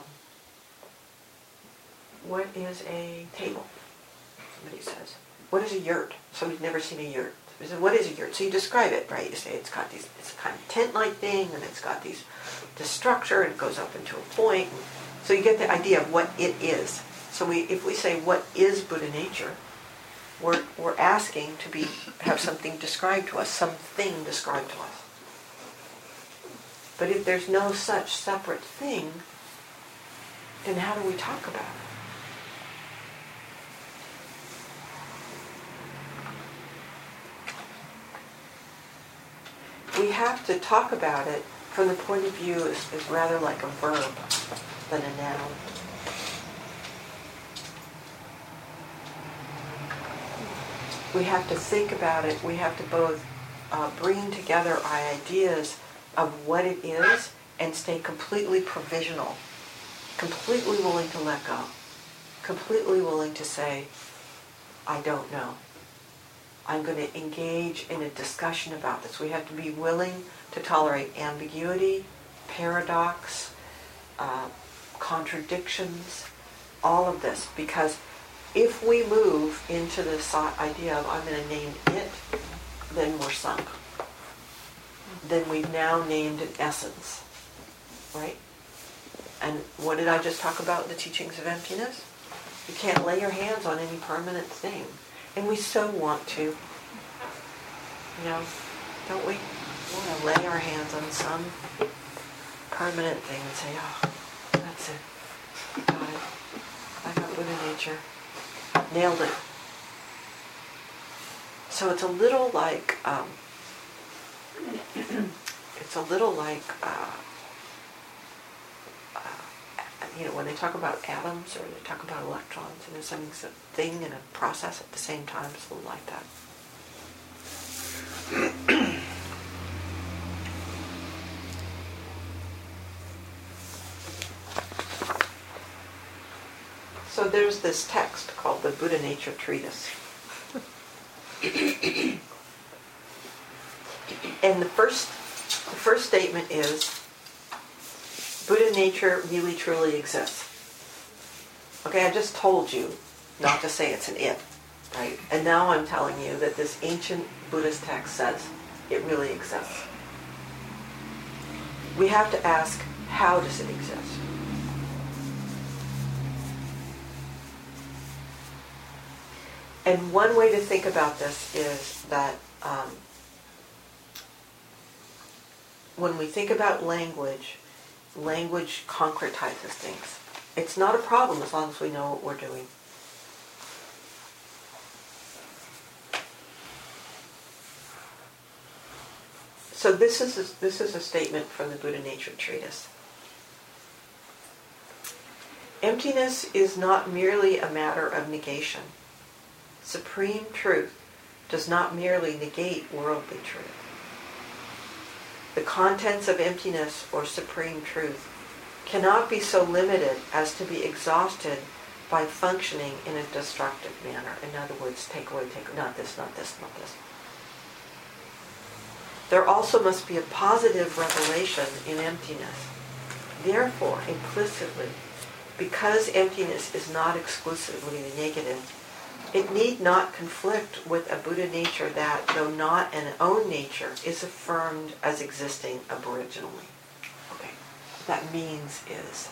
what is a table? Somebody says. What is a yurt? Somebody's never seen a yurt. We say, what is a yurt? So you describe it, right? You say it's got these, it's a kind of tent-like thing, and it's got these, this structure, and it goes up into a point. So you get the idea of what it is. So we, if we say, what is Buddha nature? We're, we're asking to be, have something described to us, something described to us. But if there's no such separate thing, then how do we talk about it? We have to talk about it from the point of view as, as rather like a verb than a noun. We have to think about it. We have to both uh, bring together our ideas of what it is and stay completely provisional, completely willing to let go, completely willing to say, I don't know. I'm going to engage in a discussion about this. We have to be willing to tolerate ambiguity, paradox, uh, contradictions, all of this. Because if we move into this idea of I'm going to name it, then we're sunk. Then we've now named an essence, right? And what did I just talk about in the teachings of emptiness? You can't lay your hands on any permanent thing. And we so want to, you know, don't we want to lay our hands on some permanent thing and say, oh, that's it. Got it. I got Buddha nature. Nailed it. So it's a little like, um, it's a little like, uh, uh, you know, when they talk about atoms or they talk about electrons, and there's something, a thing and a process at the same time, it's a little like that. So there's this text called the Buddha Nature Treatise. And the first, the first statement is, Buddha nature really truly exists. Okay, I just told you not to say it's an it, right? And now I'm telling you that this ancient Buddhist text says it really exists. We have to ask, how does it exist? And one way to think about this is that um, when we think about language, language concretizes things. It's not a problem as long as we know what we're doing. So this is a, this is a statement from the Buddha Nature Treatise. Emptiness is not merely a matter of negation. Supreme truth does not merely negate worldly truth. The contents of emptiness or supreme truth cannot be so limited as to be exhausted by functioning in a destructive manner. In other words, take away, take away, not this, not this, not this. There also must be a positive revelation in emptiness. Therefore, implicitly, because emptiness is not exclusively negative, it need not conflict with a Buddha nature that, though not an own nature, is affirmed as existing aboriginally. Okay, what that means is,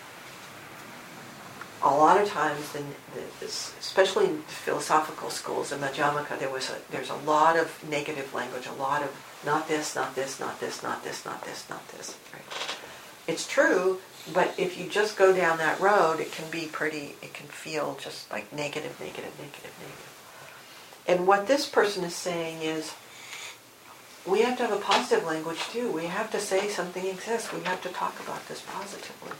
a lot of times, in the, especially in philosophical schools, in Madhyamaka, there was a, there's a lot of negative language, a lot of not this, not this, not this, not this, not this, not this. Right? It's true, but if you just go down that road, it can be pretty, it can feel just like negative, negative, negative, negative. And what this person is saying is, we have to have a positive language too. We have to say something exists. We have to talk about this positively.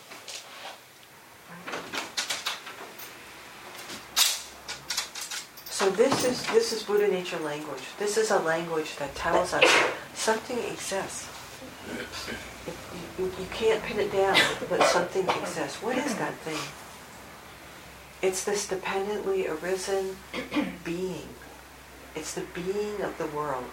So this is this is Buddha nature language. This is a language that tells us something exists. It, you, you can't pin it down, but something exists. What is that thing? It's this dependently arisen being. It's the being of the world.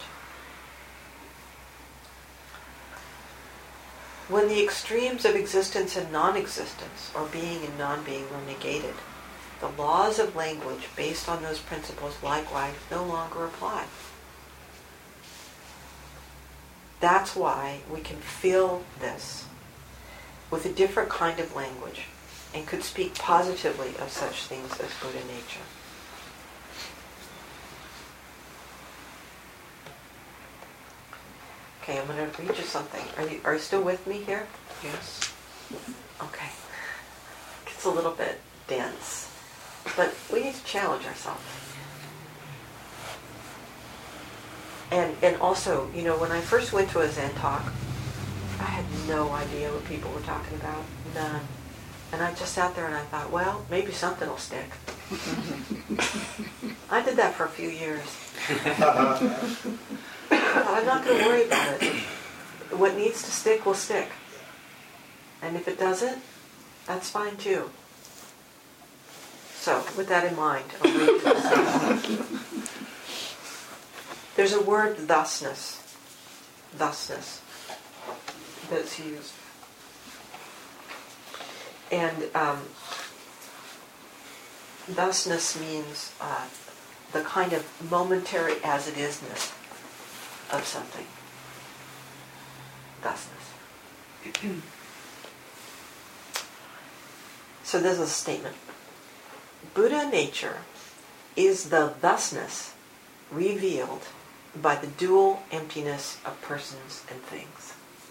When the extremes of existence and non-existence, or being and non-being, are negated, the laws of language based on those principles likewise no longer apply. That's why we can fill this with a different kind of language and could speak positively of such things as Buddha nature. Okay, I'm going to read you something. Are you, are you still with me here? Yes. Okay. It's a little bit dense, but we need to challenge ourselves. And and also, you know, when I first went to a Zen talk, I had no idea what people were talking about. None. And I just sat there and I thought, well, maybe something will stick. I did that for a few years. I'm not going to worry about it. What needs to stick will stick. And if it doesn't, that's fine too. So, with that in mind, I'll read you this. There's a word, thusness. Thusness. That's used. And um, thusness means uh, the kind of momentary as-it-isness of something. Thusness. So this is a statement. Buddha nature is the thusness revealed by the dual emptiness of persons and things.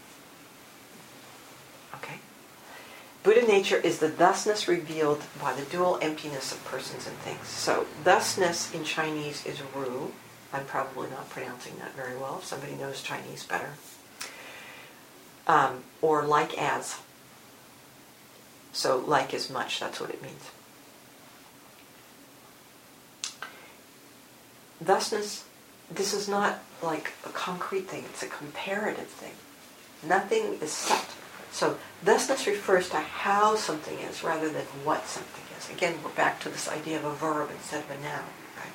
Okay? Buddha nature is the thusness revealed by the dual emptiness of persons and things. So, thusness in Chinese is ru. I'm probably not pronouncing that very well. If somebody knows Chinese better. Um, or like as. So, like as much, that's what it means. Thusness, this is not like a concrete thing, it's a comparative thing. Nothing is set. So thusness refers to how something is rather than what something is. Again, we're back to this idea of a verb instead of a noun. Right?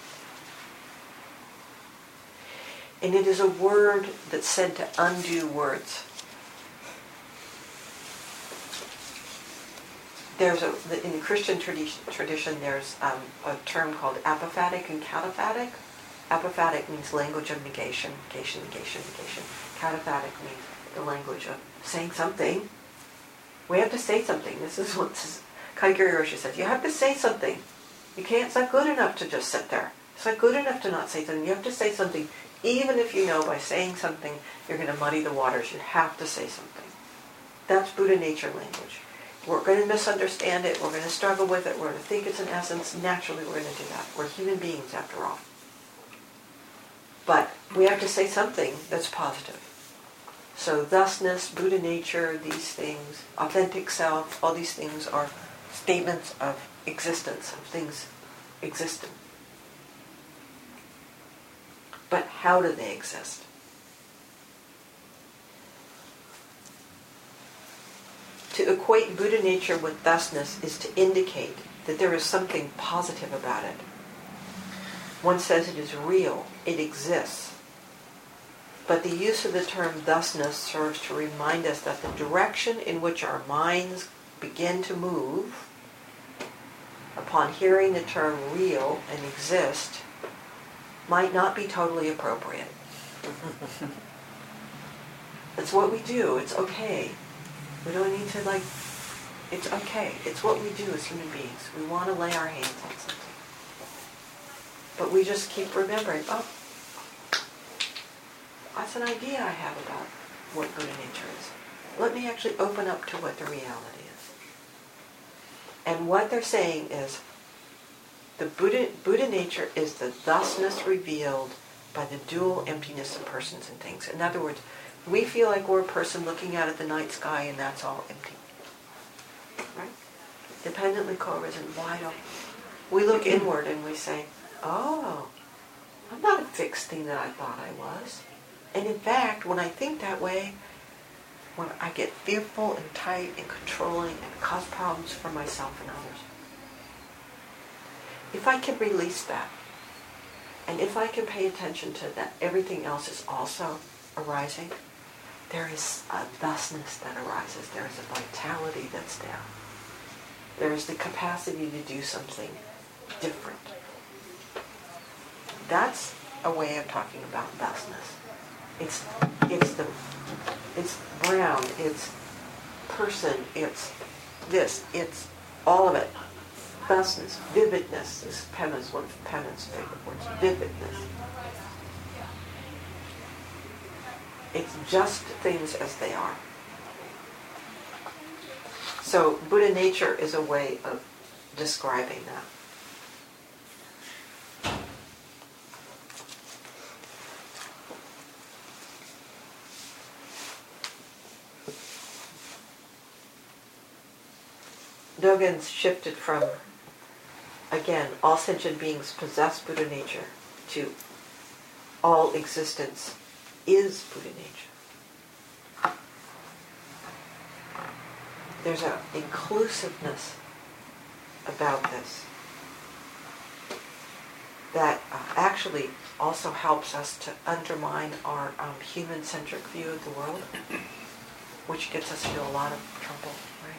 And it is a word that's said to undo words. There's a, in the Christian tradition, tradition there's um, a term called apophatic and cataphatic. Apophatic means language of negation, negation, negation, negation. Cataphatic means the language of saying something. We have to say something. This is what Kaigiri Roshi says. You have to say something. You can't, it's not good enough to just sit there. It's not good enough to not say something. You have to say something. Even if you know by saying something you're going to muddy the waters, you have to say something. That's Buddha nature language. We're going to misunderstand it. We're going to struggle with it. We're going to think it's an essence. Naturally, we're going to do that. We're human beings, after all. But we have to say something that's positive. So thusness, Buddha nature, these things, authentic self, all these things are statements of existence, of things existing. But how do they exist? To equate Buddha nature with thusness is to indicate that there is something positive about it. One says it is real, it exists. But the use of the term thusness serves to remind us that the direction in which our minds begin to move upon hearing the term real and exist might not be totally appropriate. It's what we do. It's okay. We don't need to like, it's okay. It's what we do as human beings. We want to lay our hands on something. But we just keep remembering, oh, that's an idea I have about what Buddha nature is. Let me actually open up to what the reality is. And what they're saying is, the Buddha, Buddha nature is the thusness revealed by the dual emptiness of persons and things. In other words, we feel like we're a person looking out at the night sky and that's all empty. Right? Dependently co-arisen, why don't we look inward and we say, oh, I'm not a fixed thing that I thought I was. And in fact, when I think that way, when I get fearful and tight and controlling and cause problems for myself and others. If I can release that, and if I can pay attention to that, everything else is also arising, there is a thusness that arises. There is a vitality that's there. There is the capacity to do something different. That's a way of talking about thusness. It's it's the it's brown, it's person, it's this, it's all of it. Thusness, vividness is Penna's one of Penna's favorite words. Vividness. It's just things as they are. So Buddha nature is a way of describing that. Dogen's shifted from, again, all sentient beings possess Buddha nature to all existence is Buddha nature. There's an inclusiveness about this that uh, actually also helps us to undermine our um, human-centric view of the world, which gets us into a lot of trouble, right?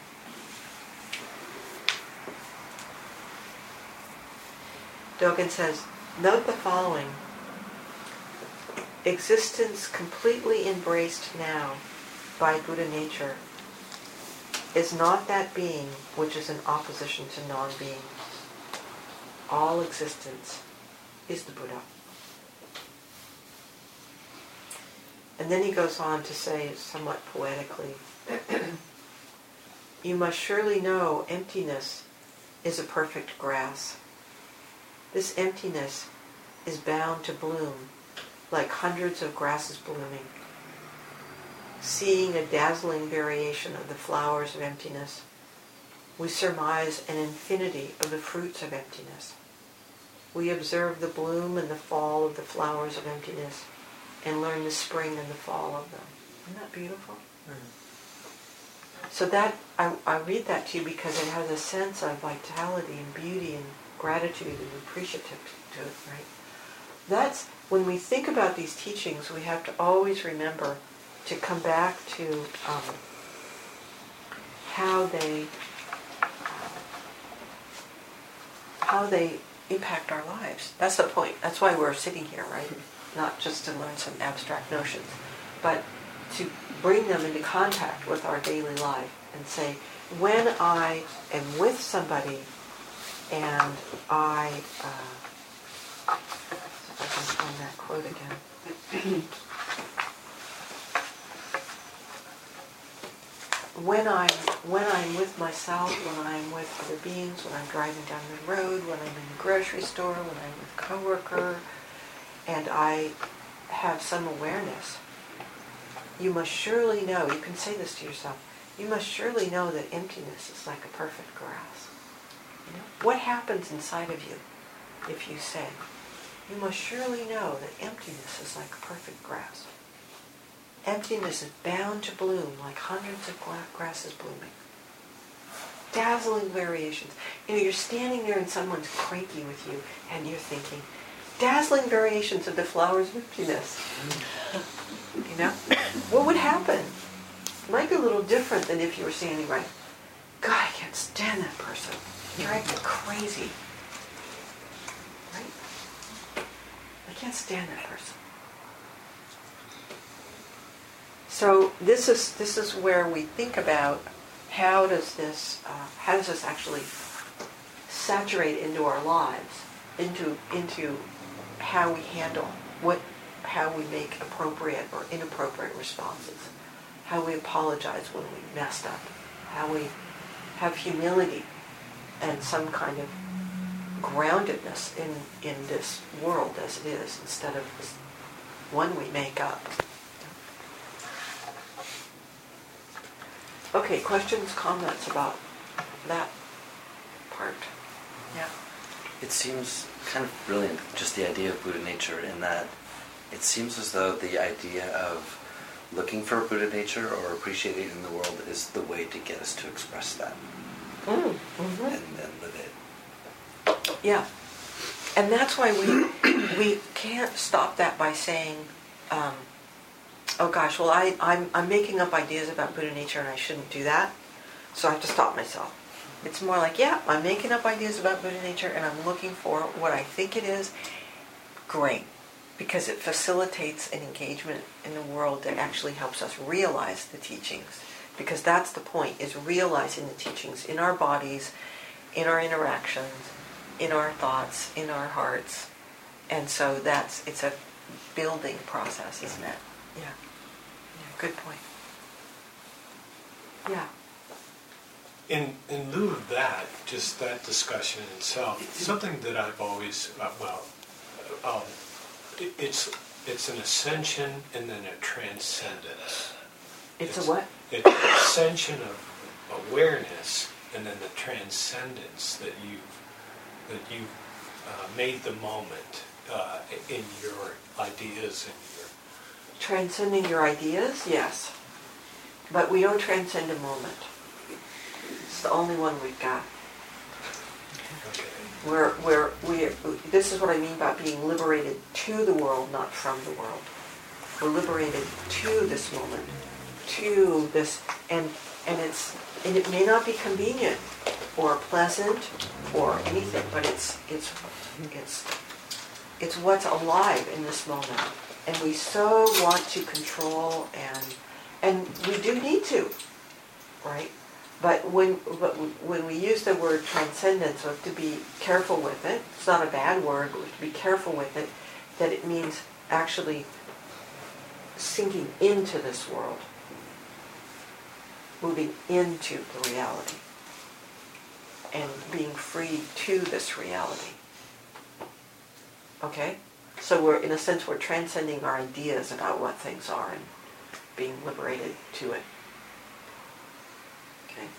Dogen says, note the following. Existence completely embraced now by Buddha nature is not that being which is in opposition to non-being. All existence is the Buddha. And then he goes on to say, somewhat poetically, you must surely know emptiness is a perfect grass. This emptiness is bound to bloom like hundreds of grasses blooming. Seeing a dazzling variation of the flowers of emptiness, we surmise an infinity of the fruits of emptiness. We observe the bloom and the fall of the flowers of emptiness and learn the spring and the fall of them. Isn't that beautiful? Mm. So that, I, I read that to you because it has a sense of vitality and beauty and gratitude and appreciative to it, right? That's, when we think about these teachings, we have to always remember to come back to um, how they how they impact our lives. That's the point. That's why we're sitting here, right? Not just to learn some abstract notions, but to bring them into contact with our daily life and say, when I am with somebody and I, uh, if I can find that quote again. When I'm, when I'm with myself, when I'm with other beings, when I'm driving down the road, when I'm in the grocery store, when I'm with a coworker, and I have some awareness, you must surely know, you can say this to yourself, you must surely know that emptiness is like a perfect grass. You know? What happens inside of you if you say, you must surely know that emptiness is like a perfect grass. Emptiness is bound to bloom like hundreds of grasses blooming. Dazzling variations. You know, you're standing there and someone's cranky with you and you're thinking, dazzling variations of the flowers of emptiness. You know? What would happen? It might be a little different than if you were standing right. God, I can't stand that person. You drive me crazy. Right? I can't stand that person. So this is this is where we think about how does this uh, how does this actually saturate into our lives, into into how we handle what how we make appropriate or inappropriate responses, how we apologize when we messed up, how we have humility and some kind of groundedness in, in this world as it is, instead of this one we make up. Okay, questions, comments about that part? Yeah. It seems kind of brilliant, just the idea of Buddha nature, in that it seems as though the idea of looking for Buddha nature or appreciating it in the world is the way to get us to express that. Mm, mm-hmm. And then live it. Yeah. And that's why we we can't stop that by saying, um, oh gosh, well I, I'm, I'm making up ideas about Buddha nature and I shouldn't do that, so I have to stop myself. It's more like, yeah, I'm making up ideas about Buddha nature and I'm looking for what I think it is. Great. Because it facilitates an engagement in the world that actually helps us realize the teachings. Because that's the point, is realizing the teachings in our bodies, in our interactions, in our thoughts, in our hearts. And so that's, it's a building process, isn't it? Yeah. Yeah, good point. Yeah. In in lieu of that, just that discussion in itself, something that I've always, uh, well, um, it, it's it's an ascension and then a transcendence. It's, it's a what? It's an ascension of awareness and then the transcendence that you've that you've uh, made the moment uh, in your ideas and your. Transcending your ideas, yes. But we don't transcend a moment. It's the only one we've got. Okay. We're, we're, we, this is what I mean by being liberated to the world, not from the world. We're liberated to this moment, to this, and and it's and it may not be convenient or pleasant or anything, but it's it's it's it's what's alive in this moment, and we so want to control and and we do need to, right? But when but when we use the word transcendence, we have to be careful with it. It's not a bad word, but we have to be careful with it, that it means actually sinking into this world, moving into the reality, and being free to this reality. Okay? So we're, in a sense, we're transcending our ideas about what things are and being liberated to it. Okay.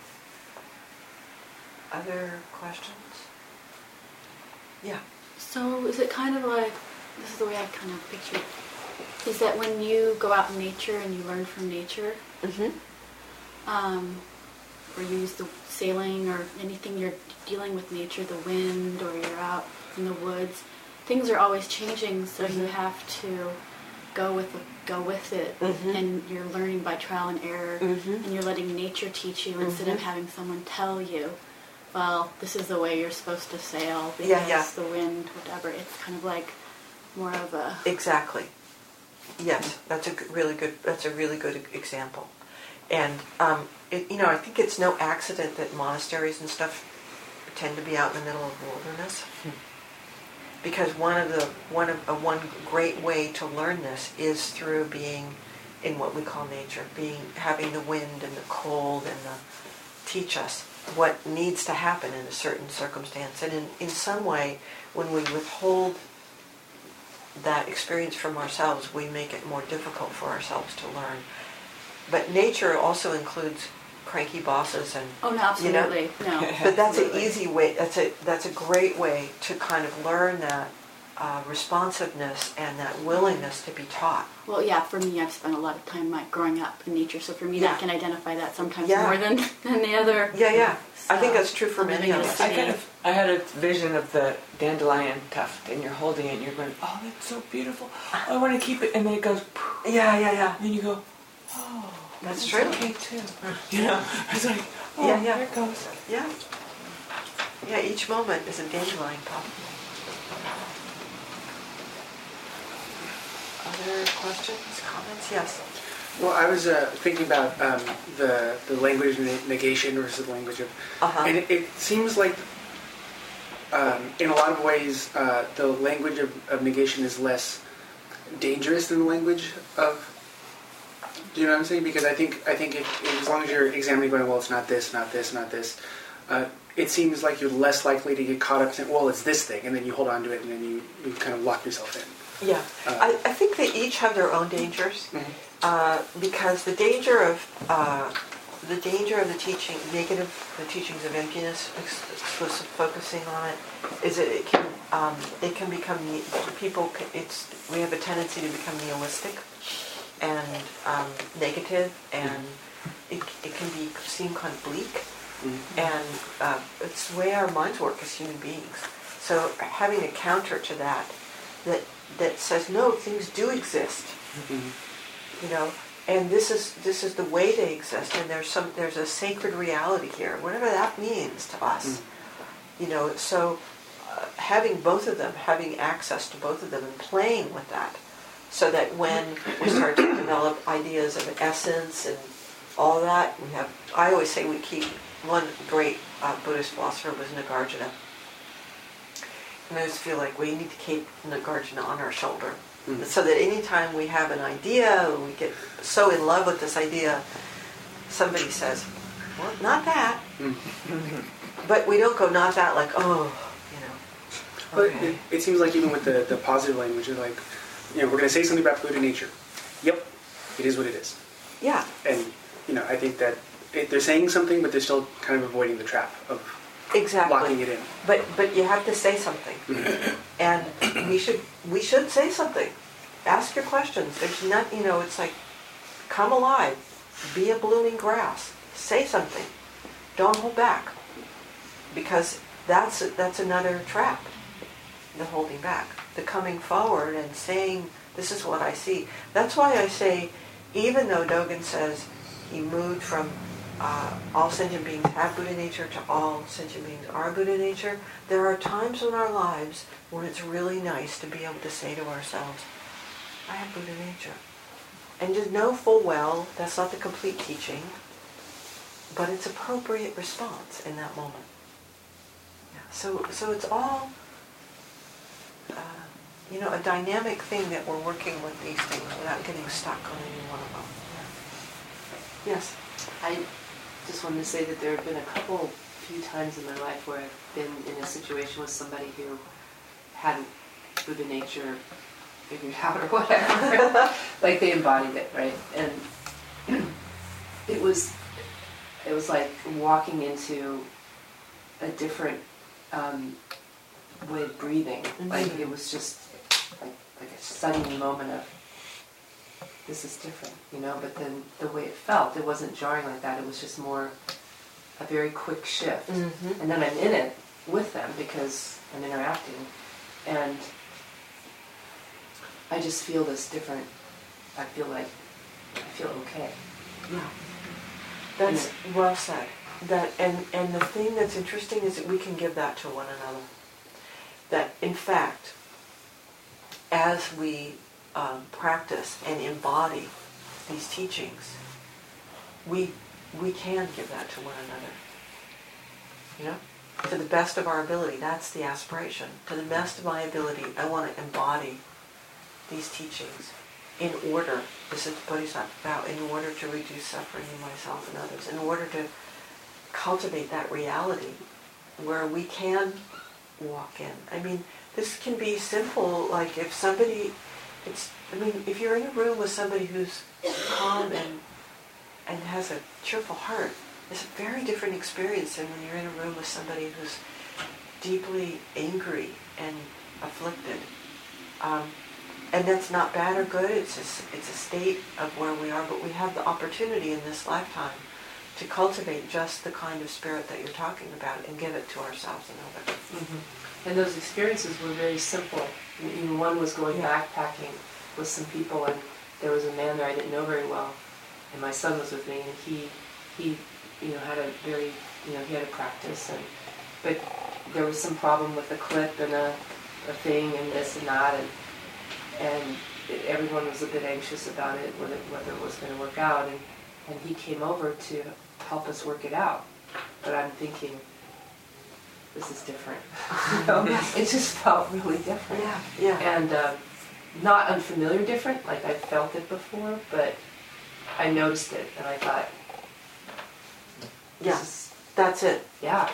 Other questions? Yeah. So is it kind of like, this is the way I kind of picture it, is that when you go out in nature and you learn from nature, Mm-hmm. um, or you use the sailing or anything, you're dealing with nature, the wind, or you're out in the woods, things are always changing, so Mm-hmm. you have to go with the, go with it, Mhm. and you're learning by trial and error, Mhm. and you're letting nature teach you instead of Mhm. having someone tell you, well, this is the way you're supposed to sail because Yeah, yeah. the wind, whatever. It's kind of like more of a Exactly. Yes, that's a g- really good. That's a really good e- example. And um, it, you know, I think it's no accident that monasteries and stuff tend to be out in the middle of the wilderness, because one of the one of uh, one great way to learn this is through being in what we call nature, being having the wind and the cold and the teach us what needs to happen in a certain circumstance. And in, in some way, when we withhold that experience from ourselves, we make it more difficult for ourselves to learn. But nature also includes cranky bosses and oh no, you know, absolutely no. but that's an Absolutely. easy way. That's a that's a great way to kind of learn that uh, responsiveness and that willingness to be taught. Well, yeah, for me, I've spent a lot of time like growing up in nature, so for me, Yeah. I can identify that sometimes Yeah. more than than the other. Yeah, yeah. I think So, that's true for many living of in a us. I city. kind of, I had a vision of the dandelion tuft, and you're holding it, and you're going, "Oh, that's so beautiful. I want to keep it." And then it goes, poof, Yeah, yeah, yeah. and then you go, "Oh, That's it's true. okay too." You know, it's like, "Oh, Yeah, yeah. there it goes." Yeah. Yeah, each moment is a dandelion pop. Other questions, comments? Yes. Well, I was uh, thinking about um, the the language of ne- negation versus the language of, Uh-huh. and it, it seems like, um, in a lot of ways, uh, the language of, of negation is less dangerous than the language of. Do you know what I'm saying? Because I think I think if, if as long as you're examining, going, well, it's not this, not this, not this, uh, it seems like you're less likely to get caught up in, well, it's this thing, and then you hold on to it, and then you, you kind of lock yourself in. Yeah, Uh, I, I think they each have their own dangers, Mhm. uh, because the danger of uh, the danger of the teaching, negative, the teachings of emptiness, ex- exclusive focusing on it, is that it can um, it can become ne- people. c- It's we have a tendency to become nihilistic and um, negative, and it it can be seem kind of bleak. Mhm. And uh, it's the way our minds work as human beings. So having a counter to that, that that says no, things do exist, Mhm. you know, and this is this is the way they exist, and there's some there's a sacred reality here, whatever that means to us, Mhm. you know. So uh, having both of them, having access to both of them, and playing with that, so that when we start to develop ideas of essence and all that, we have. I always say we keep. One great uh, Buddhist philosopher was Nagarjuna. And I just feel like we need to keep Nagarjuna on our shoulder. Mhm. So that anytime we have an idea, we get so in love with this idea, somebody says, well, not that. Mhm. But we don't go, not that, like, oh, you know. But Okay. it, it seems like even with the, the positive language, you're like, you know, we're going to say something about Buddha nature. Yep, it is what it is. Yeah, And, you know, I think that it, they're saying something, but they're still kind of avoiding the trap of exactly. locking it in. But but you have to say something, and we should we should say something. Ask your questions. There's not, you know, it's like, come alive, be a blooming grass. Say something. Don't hold back, because that's that's another trap. The holding back, the coming forward and saying, this is what I see. That's why I say, even though Dogen says he moved from Uh, all sentient beings have Buddha nature to all sentient beings are Buddha nature, there are times in our lives when it's really nice to be able to say to ourselves, I have Buddha nature. And just know full well that's not the complete teaching, but it's appropriate response in that moment. Yeah. So, so it's all, uh, you know, a dynamic thing that we're working with these things without getting stuck on any one of them. Yeah. Yes. I just wanted to say that there have been a couple, few times in my life where I've been in a situation with somebody who hadn't Buddha nature figured out or whatever. Like they embodied it, right? And it was, it was like walking into a different um, way of breathing. Mm-hmm. Like it was just like, like a sudden moment of, this is different, you know, but then the way it felt, it wasn't jarring like that. It was just more a very quick shift. Mm-hmm. And then I'm in it with them because I'm interacting. And I just feel this different, I feel like, I feel okay. Yeah. That's well said. That and, and the thing that's interesting is that we can give that to one another. That in fact, as we Um, practice and embody these teachings, we we can give that to one another. You know, to the best of our ability. That's the aspiration. To the best of my ability, I want to embody these teachings in order. This is Bodhisattva vow. In order to reduce suffering in myself and others. In order to cultivate that reality where we can walk in. I mean, this can be simple. Like if somebody. It's, I mean, if you're in a room with somebody who's calm and and has a cheerful heart, it's a very different experience than when you're in a room with somebody who's deeply angry and afflicted. Um, and that's not bad or good. It's a, it's a state of where we are, but we have the opportunity in this lifetime to cultivate just the kind of spirit that you're talking about and give it to ourselves and others. Mm-hmm. And those experiences were very simple. Even one was going Yeah. backpacking with some people, and there was a man there I didn't know very well, and my son was with me, and he, he, you know, had a very, you know, he had a practice, and but there was some problem with a clip and a, a thing and this and that, and and it, everyone was a bit anxious about it, whether whether it was going to work out, and and he came over to help us work it out, but I'm thinking, this is different. You know? It just felt really different. Yeah, yeah. And uh, not unfamiliar different, like I felt it before, but I noticed it and I thought, this Yeah, is, that's it. yeah.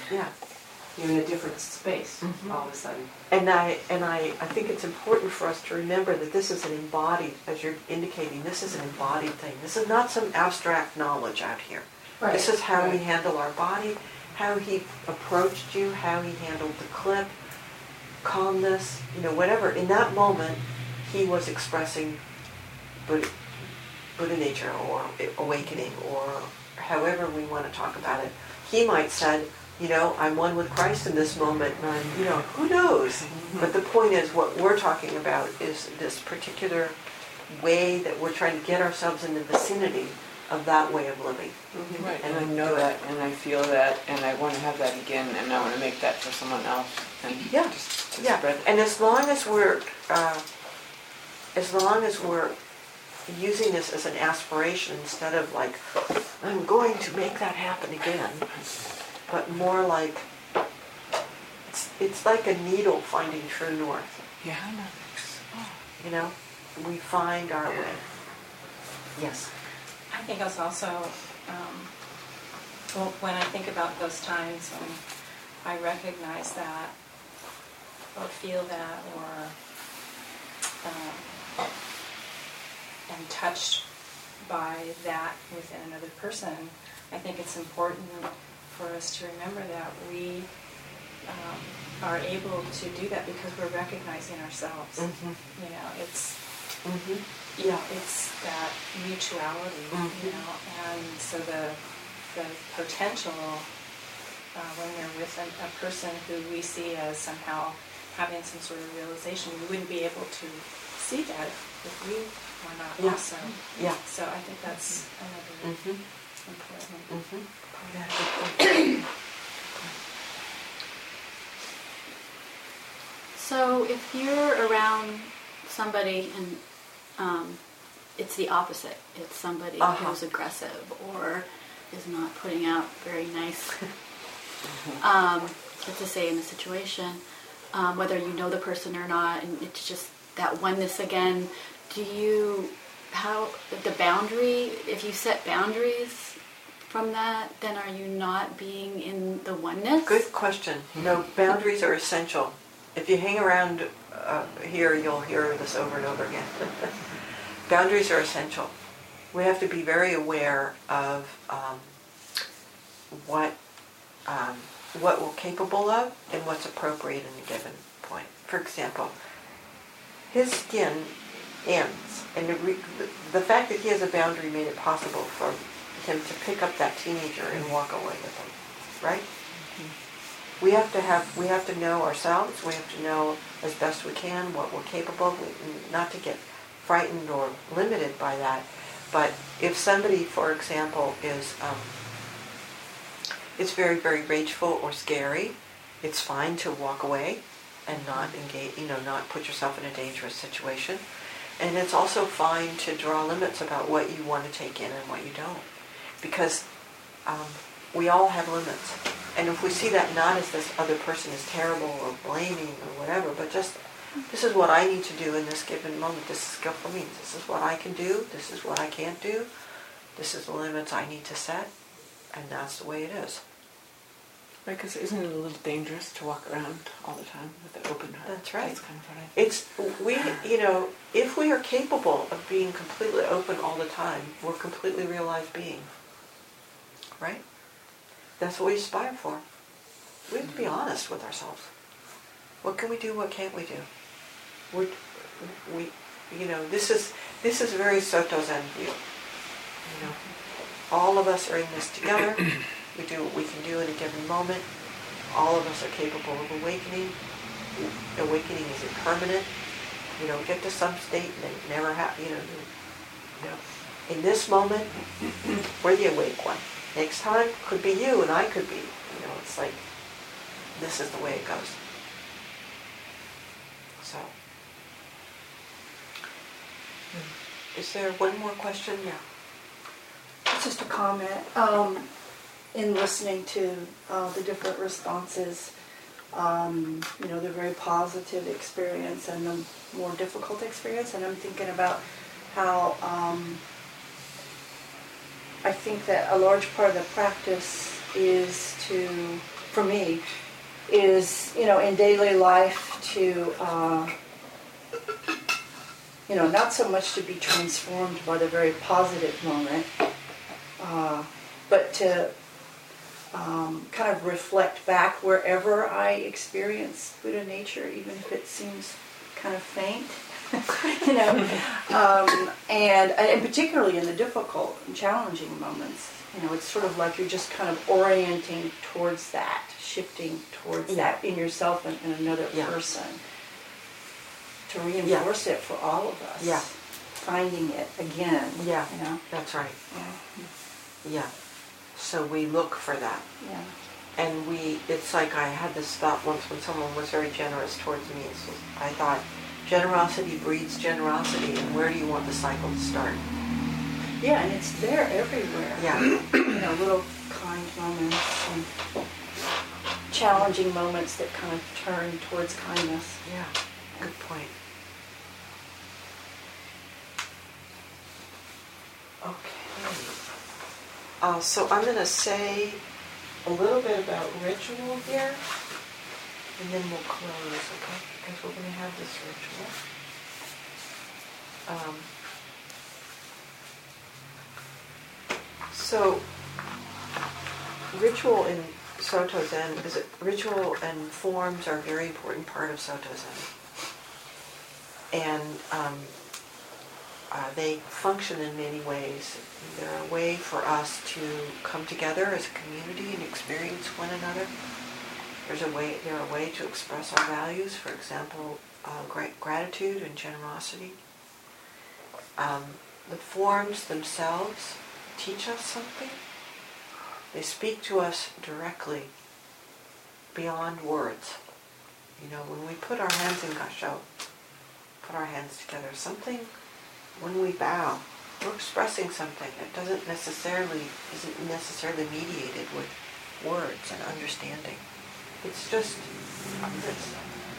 Yeah. You're in a different space Mhm. all of a sudden. And I and I, I think it's important for us to remember that this is an embodied, as you're indicating, this is an embodied thing. This is not some abstract knowledge out here. This is how we handle our body, how he approached you, how he handled the clip, calmness, you know, whatever. In that moment, he was expressing Buddha, Buddha nature or awakening or however we want to talk about it. He might said, you know, I'm one with Christ in this moment, and I'm, you know, who knows? But the point is, what we're talking about is this particular way that we're trying to get ourselves in the vicinity of that way of living. Right, and I know that, and I feel that, and I want to have that again, and I want to make that for someone else, and Yeah, just to yeah. spread. And as long as we're, uh, as long as we're using this as an aspiration instead of like, I'm going to make that happen again, but more like, it's, it's like a needle finding true north. Yeah, I know. Oh. You know, we find our way. Yes. I think it's also, um, well, when I think about those times when I recognize that, or feel that, or um, am touched by that within another person, I think it's important for us to remember that we um, are able to do that because we're recognizing ourselves. Mm-hmm. You know, it's Mm-hmm. yeah, it's that mutuality, Mhm. you know, and so the the potential uh, when we're with a, a person who we see as somehow having some sort of realization, we wouldn't be able to see that if we were not Yeah. also. Yeah. So I think that's another Mm-hmm. important. Mm-hmm. Yeah, good point. So if you're around somebody and um, it's the opposite, it's somebody Uh-huh. who's aggressive or is not putting out very nice, um, let's just say in the situation, um, whether you know the person or not, and it's just that oneness again, do you, how, the boundary, if you set boundaries from that, then are you not being in the oneness? Good question. No, boundaries are essential. If you hang around uh, here, you'll hear this over and over again. Boundaries are essential. We have to be very aware of um, what um, what we're capable of and what's appropriate in a given point. For example, his skin ends, and the, re- the fact that he has a boundary made it possible for him to pick up that teenager and walk away with him, right? We have to have, we have to know ourselves, we have to know as best we can what we're capable of, we- not to get frightened or limited by that. But if somebody, for example, is um, is very, very rageful or scary, it's fine to walk away and not engage, you know, not put yourself in a dangerous situation. And it's also fine to draw limits about what you want to take in and what you don't. Because um, we all have limits. And if we see that not as this other person is terrible or blaming or whatever, but just, this is what I need to do in this given moment. This is skillful means. This is what I can do. This is what I can't do. This is the limits I need to set. And that's the way it is. Right, because isn't it a little dangerous to walk around all the time with an open heart? That's right. That's kind of what I think. It's, we, you know, if we are capable of being completely open all the time, we're completely realized being. Right? That's what we aspire for. We have to be honest with ourselves. What can we do? What can't we do? We're, we, you know, this is this is a very Soto Zen view. You know, all of us are in this together. We do what we can do in a given moment. All of us are capable of awakening. Awakening is impermanent. You know, get to some state and it never happen. You know, you know, in this moment, we're the awake one. Next time could be you and I could be. You know, it's like this is the way it goes. So, is there one more question? Yeah. It's just a comment. Um, in listening to uh, the different responses, um, you know, the very positive experience and the more difficult experience, and I'm thinking about how um, I think that a large part of the practice is to for me, is, you know, in daily life to, uh, you know, not so much to be transformed by the very positive moment, uh, but to um, kind of reflect back wherever I experience Buddha nature, even if it seems kind of faint, you know, um, and, and particularly in the difficult and challenging moments, you know, it's sort of like you're just kind of orienting towards that, shifting towards Yeah. that in yourself and in another Yeah. person, to reinforce it for all of us. Yeah. Finding it again. Yeah. You know? That's right. Yeah. Yeah. So we look for that. Yeah. And we, it's like I had this thought once when someone was very generous towards me. So I thought, generosity breeds generosity, and where do you want the cycle to start? Yeah, and it's there everywhere. Yeah. You know, little kind moments and challenging moments that kind of turn towards kindness. Yeah. Good point. Okay. Uh, so I'm going to say a little bit about ritual here, and then we'll close, okay? Because we're going to have this ritual. Um, so, ritual in Soto Zen is it, ritual and forms are a very important part of Soto Zen, and um, uh, they function in many ways. They're a way for us to come together as a community and experience one another. There's a way. They're a way to express our values. For example, uh, great gratitude and generosity. Um, the forms themselves teach us something. They speak to us directly, beyond words. You know, when we put our hands in Gassho, put our hands together, something, when we bow, we're expressing something that doesn't necessarily, isn't necessarily mediated with words and understanding. It's just this.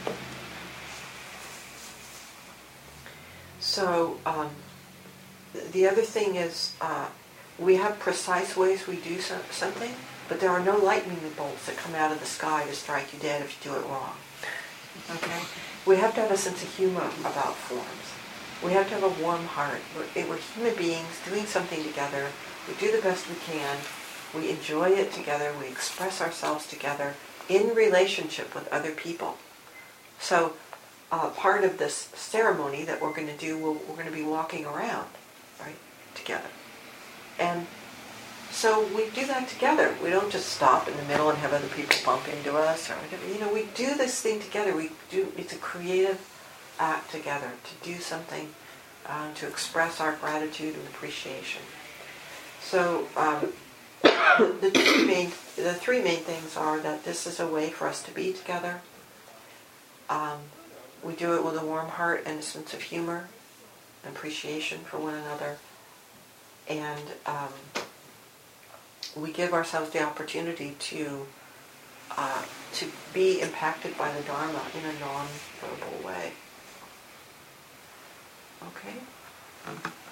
So, um, the other thing is, uh, we have precise ways we do so- something, but there are no lightning bolts that come out of the sky to strike you dead if you do it wrong. Okay? We have to have a sense of humor about forms. We have to have a warm heart. We're, we're human beings doing something together. We do the best we can. We enjoy it together. We express ourselves together in relationship with other people. So uh, part of this ceremony that we're going to do, we'll, we're going to be walking around, right, together. And so we do that together. We don't just stop in the middle and have other people bump into us or whatever. You know, we do this thing together. We do. It's a creative act together to do something, uh, to express our gratitude and appreciation. So um, the three main the three main things are that this is a way for us to be together. Um, we do it with a warm heart and a sense of humor, appreciation for one another. And um, we give ourselves the opportunity to uh, to be impacted by the Dharma in a non-verbal way. Okay?